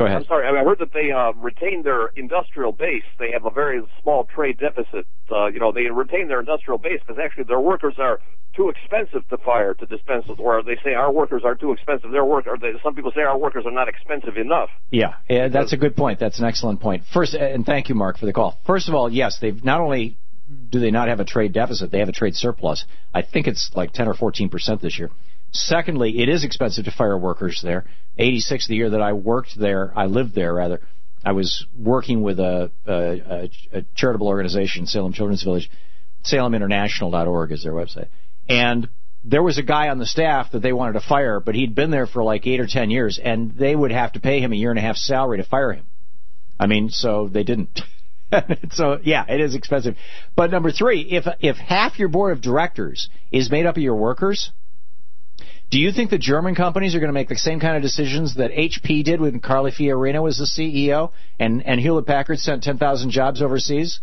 Go ahead. I'm sorry. I heard that they uh, retain their industrial base. They have a very small trade deficit. Uh, you know, they retain their industrial base because actually their workers are too expensive to fire to dispense with, or they say our workers are too expensive. Their work, or they, some people say our workers are not expensive enough. Yeah, yeah, that's a good point. That's an excellent point. First, and thank you, Mark, for the call. First of all, yes, they've not only do they not have a trade deficit, they have a trade surplus. I think it's like ten or fourteen percent this year. Secondly, it is expensive to fire workers there. eighty-six, the year that I worked there, I lived there rather, I was working with a, a, a charitable organization, Salem Children's Village. Salem International dot org is their website. And there was a guy on the staff that they wanted to fire, but he'd been there for like eight or ten years, and they would have to pay him a year and a half salary to fire him. I mean, so they didn't. So, yeah, it is expensive. But number three, if if half your board of directors is made up of your workers, do you think the German companies are going to make the same kind of decisions that H P did when Carly Fiorina was the C E O and, and Hewlett-Packard sent ten thousand jobs overseas?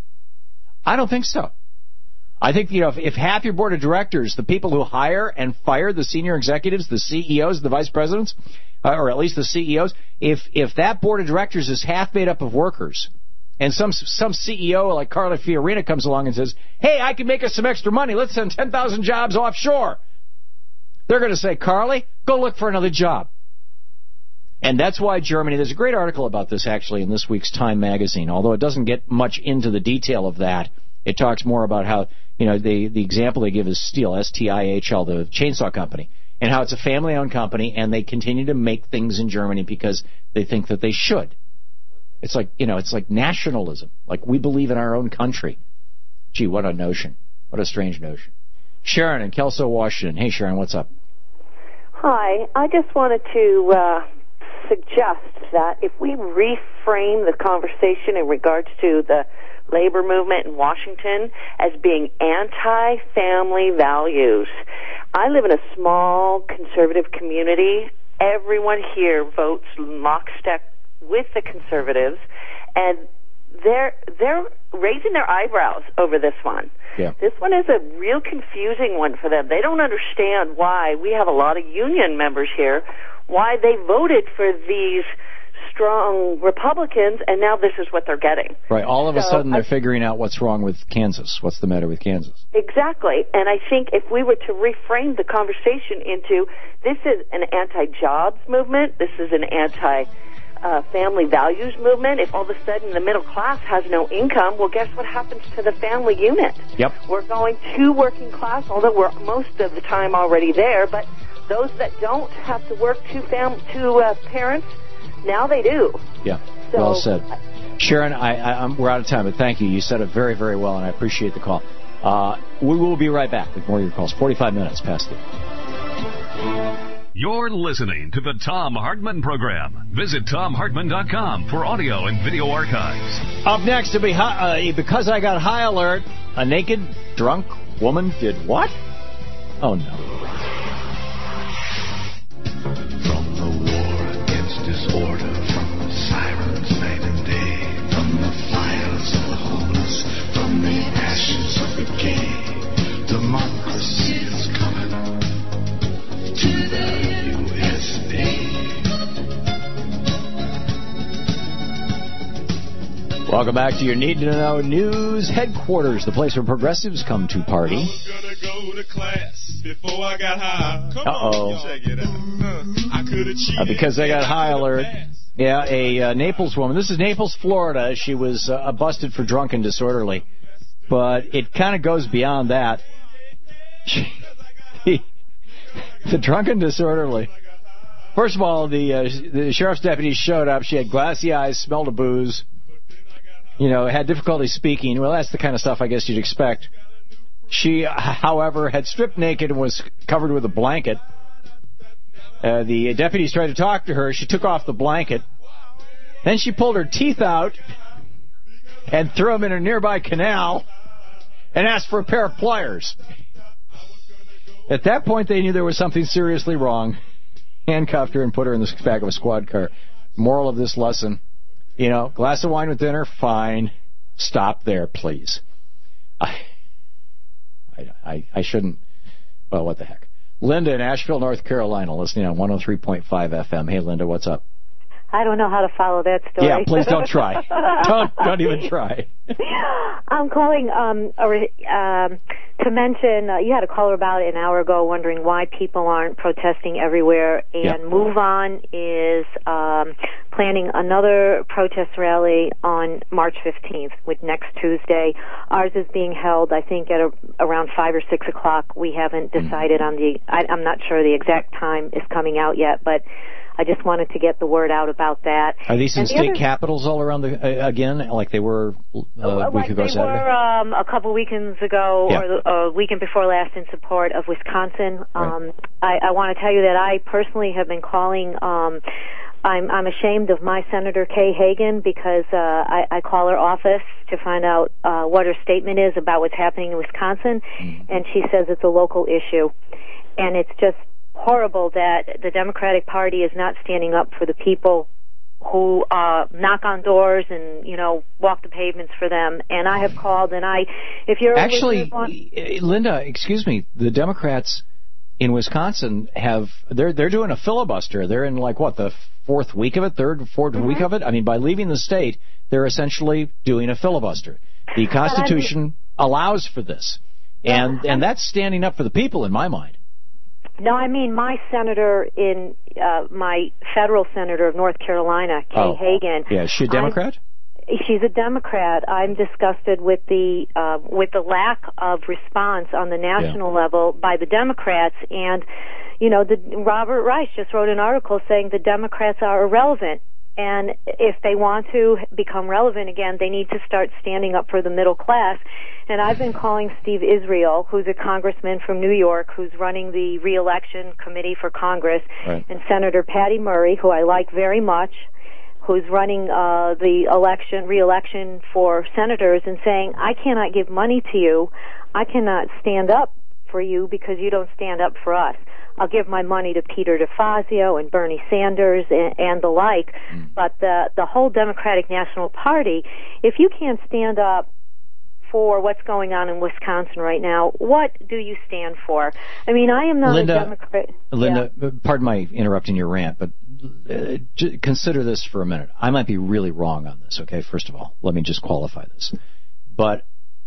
I don't think so. I think, you know, if, if half your board of directors, the people who hire and fire the senior executives, the C E Os, the vice presidents, uh, or at least the C E Os, if if that board of directors is half made up of workers, and some some C E O like Carly Fiorina comes along and says, hey, I can make us some extra money, let's send ten thousand jobs offshore, they're going to say, Carly, go look for another job. And that's why Germany, there's a great article about this actually in this week's Time magazine, although it doesn't get much into the detail of that. It talks more about how, you know, the, the example they give is Stihl, S T I H L, the chainsaw company, and how it's a family-owned company, and they continue to make things in Germany because they think that they should. It's like, you know, it's like nationalism. Like, we believe in our own country. Gee, what a notion. What a strange notion. Sharon in Kelso, Washington. Hey, Sharon, what's up? Hi. I just wanted to uh, suggest that if we reframe the conversation in regards to the labor movement in Washington as being anti-family values. I live in a small conservative community. Everyone here votes lockstep with the conservatives, and they're they're raising their eyebrows over this one. Yeah. This one is a real confusing one for them. They don't understand why we have a lot of union members here, why they voted for these strong Republicans, and now this is what they're getting. Right. All of a So, sudden, they're I, figuring out what's wrong with Kansas. What's the matter with Kansas? Exactly. And I think if we were to reframe the conversation into this is an anti-jobs movement, this is an anti- Uh, family values movement, if all of a sudden the middle class has no income, well, guess what happens to the family unit? Yep. We're going to working class, although we're most of the time already there, but those that don't have to work two fam- two uh, parents, now they do. Yeah, So, well said. Sharon, I, I, I'm, we're out of time, but thank you. You said it very, very well, and I appreciate the call. Uh, we will be right back with more of your calls. forty-five minutes past it. You're listening to the Thom Hartmann Program. Visit Thom Hartmann dot com for audio and video archives. Up next, to be high, uh, because I got high alert, a naked, drunk woman did what? Oh, no. From the war against disorder, from the sirens night and day, from the fires of the homeless, from the ashes of the gay, democracy is coming to the U S A. Welcome back to your Need to Know News headquarters, the place where progressives come to party. I was gonna go to class before I got high. Come Uh-oh. on, check it out. Uh, I could have cheated. Uh, because I got high alert. Yeah, a uh, Naples woman. This is Naples, Florida. She was uh, busted for drunk and disorderly. But it kind of goes beyond that. She, the, the drunk and disorderly. First of all, the, uh, the sheriff's deputies showed up. She had glassy eyes, smelled of booze. You know, had difficulty speaking. Well, that's the kind of stuff I guess you'd expect. She, however, had stripped naked and was covered with a blanket. Uh, the deputies tried to talk to her. She took off the blanket. Then she pulled her teeth out and threw them in a nearby canal and asked for a pair of pliers. At that point, they knew there was something seriously wrong. Handcuffed her and put her in the back of a squad car. Moral of this lesson, you know, glass of wine with dinner, fine. Stop there, please. I, I, I, I shouldn't. Well, what the heck. Linda in Asheville, North Carolina, listening on one oh three point five F M. Hey, Linda, what's up? I don't know how to follow that story. Yeah, please don't try. don't don't even try. I'm calling um, a, um, to mention, uh, you had a caller about an hour ago wondering why people aren't protesting everywhere, and yeah. Move On is um, planning another protest rally on March fifteenth, with next Tuesday. Ours is being held, I think, at a, around five or six o'clock. We haven't decided on the, I, I'm not sure the exact time is coming out yet, but I just wanted to get the word out about that. Are these in and the state other, capitals all around the uh, again, like they were uh, a week like ago they Saturday? were um, a couple weekends ago, yeah. or the uh, weekend before last, in support of Wisconsin. Right. Um, I, I want to tell you that I personally have been calling. Um, I'm, I'm ashamed of my Senator Kay Hagan because uh, I, I call her office to find out uh, what her statement is about what's happening in Wisconsin, mm-hmm. and she says it's a local issue, and it's just horrible that the Democratic Party is not standing up for the people who uh knock on doors and, you know, walk the pavements for them. And I have called, and I, if you're actually, on, Linda, excuse me, the Democrats in Wisconsin have they're they're doing a filibuster. They're in like what the fourth week of it, third, fourth mm-hmm. week of it. I mean, by leaving the state, they're essentially doing a filibuster. The Constitution allows for this, and and that's standing up for the people in my mind. No, I mean my senator in uh, my federal senator of North Carolina, Kay oh. Hagan. Yeah, is she a Democrat? I'm, she's a Democrat. I'm disgusted with the uh, with the lack of response on the national yeah. level by the Democrats. And you know, the, Robert Reich just wrote an article saying the Democrats are irrelevant. And if they want to become relevant again, they need to start standing up for the middle class. And I've been calling Steve Israel, who's a congressman from New York, who's running the re-election committee for Congress, right. and Senator Patty Murray, who I like very much, who's running uh, the election, re-election for senators, and saying, I cannot give money to you. I cannot stand up for you because you don't stand up for us. I'll give my money to Peter DeFazio and Bernie Sanders and, and the like, mm. but the the whole Democratic National Party, if you can't stand up for what's going on in Wisconsin right now, what do you stand for? I mean, I am not Linda, a Democrat. Linda, yeah. pardon my interrupting your rant, but uh, j- consider this for a minute. I might be really wrong on this, okay? First of all, let me just qualify this. But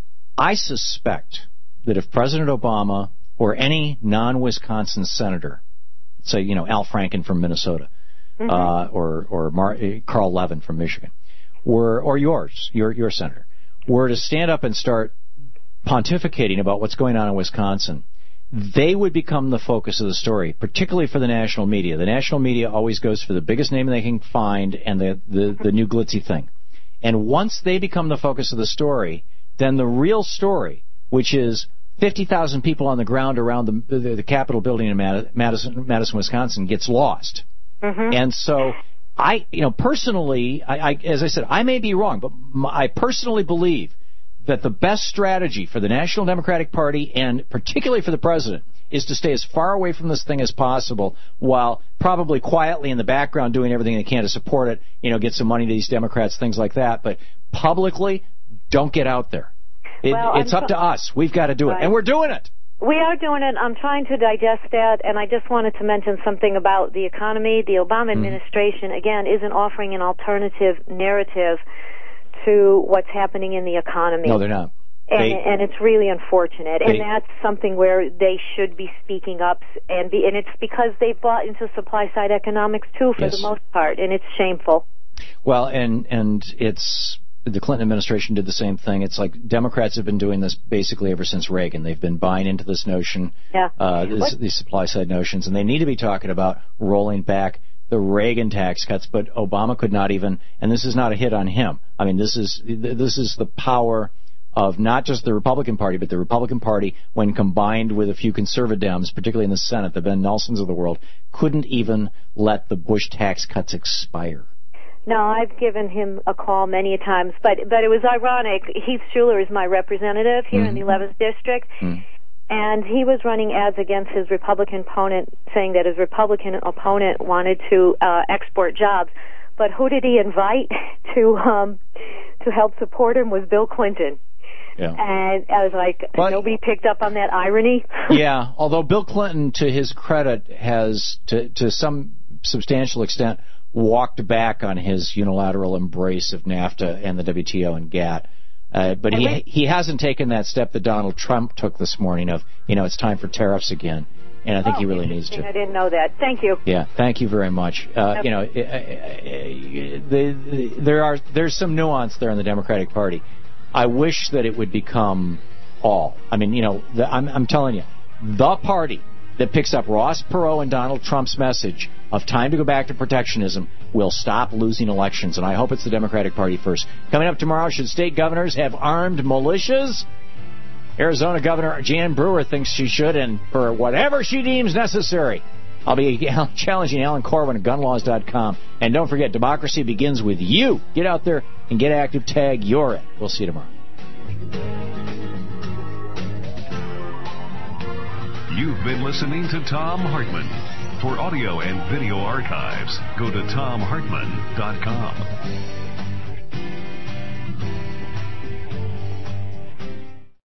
I suspect that if President Obama or any non-Wisconsin senator, say, you know, Al Franken from Minnesota, mm-hmm. uh, or or Mar- Carl Levin from Michigan, were, or yours, your your senator, were to stand up and start pontificating about what's going on in Wisconsin, they would become the focus of the story, particularly for the national media. The national media always goes for the biggest name they can find and the, the, the new glitzy thing. And once they become the focus of the story, then the real story, which is fifty thousand people on the ground around the, the, the Capitol building in Madison, Madison, Wisconsin, gets lost. Mm-hmm. And so, I, you know, personally, I, I, as I said, I may be wrong, but my, I personally believe that the best strategy for the National Democratic Party, and particularly for the president, is to stay as far away from this thing as possible, while probably quietly in the background doing everything they can to support it, you know, get some money to these Democrats, things like that. But publicly, don't get out there. It, well, it's I'm up to us. We've got to do right. it. And we're doing it. We are doing it. I'm trying to digest that, and I just wanted to mention something about the economy. The Obama mm-hmm. administration, again, isn't offering an alternative narrative to what's happening in the economy. No, they're not. And, they, and it's really unfortunate. They, and that's something where they should be speaking up, and be, and it's because they've bought into supply-side economics, too, for yes. the most part, and it's shameful. Well, and and it's... the Clinton administration did the same thing. It's like Democrats have been doing this basically ever since Reagan. They've been buying into this notion, yeah. uh, this, these supply-side notions, and they need to be talking about rolling back the Reagan tax cuts, but Obama could not even, and this is not a hit on him. I mean, this is this is the power of not just the Republican Party, but the Republican Party, when combined with a few conservative Dems, particularly in the Senate, the Ben Nelsons of the world, couldn't even let the Bush tax cuts expire. No, I've given him a call many a times, but but it was ironic. Heath Schuler is my representative here mm-hmm. in the eleventh District, mm-hmm. and he was running ads against his Republican opponent, saying that his Republican opponent wanted to uh, export jobs. But who did he invite to um, to help support him was Bill Clinton. Yeah. And I was like, but, nobody picked up on that irony. Yeah, although Bill Clinton, to his credit, has, to to some substantial extent, walked back on his unilateral embrace of NAFTA and the W T O and GATT. Uh, but he he hasn't taken that step that Donald Trump took this morning of, you know, it's time for tariffs again. And I think oh, he really needs to. I didn't know that. Thank you. Yeah, thank you very much. Uh, you know, uh, the, the, there are there's some nuance there in the Democratic Party. I wish that it would become all. I mean, you know, the, I'm, I'm telling you, the party that picks up Ross Perot and Donald Trump's message of time to go back to protectionism will stop losing elections. And I hope it's the Democratic Party first. Coming up tomorrow, should state governors have armed militias? Arizona Governor Jan Brewer thinks she should, and for whatever she deems necessary. I'll be challenging Alan Corwin at gun laws dot com. And don't forget, democracy begins with you. Get out there and get active. Tag you're it. We'll see you tomorrow. You've been listening to Thom Hartmann. For audio and video archives, go to Thom Hartmann dot com.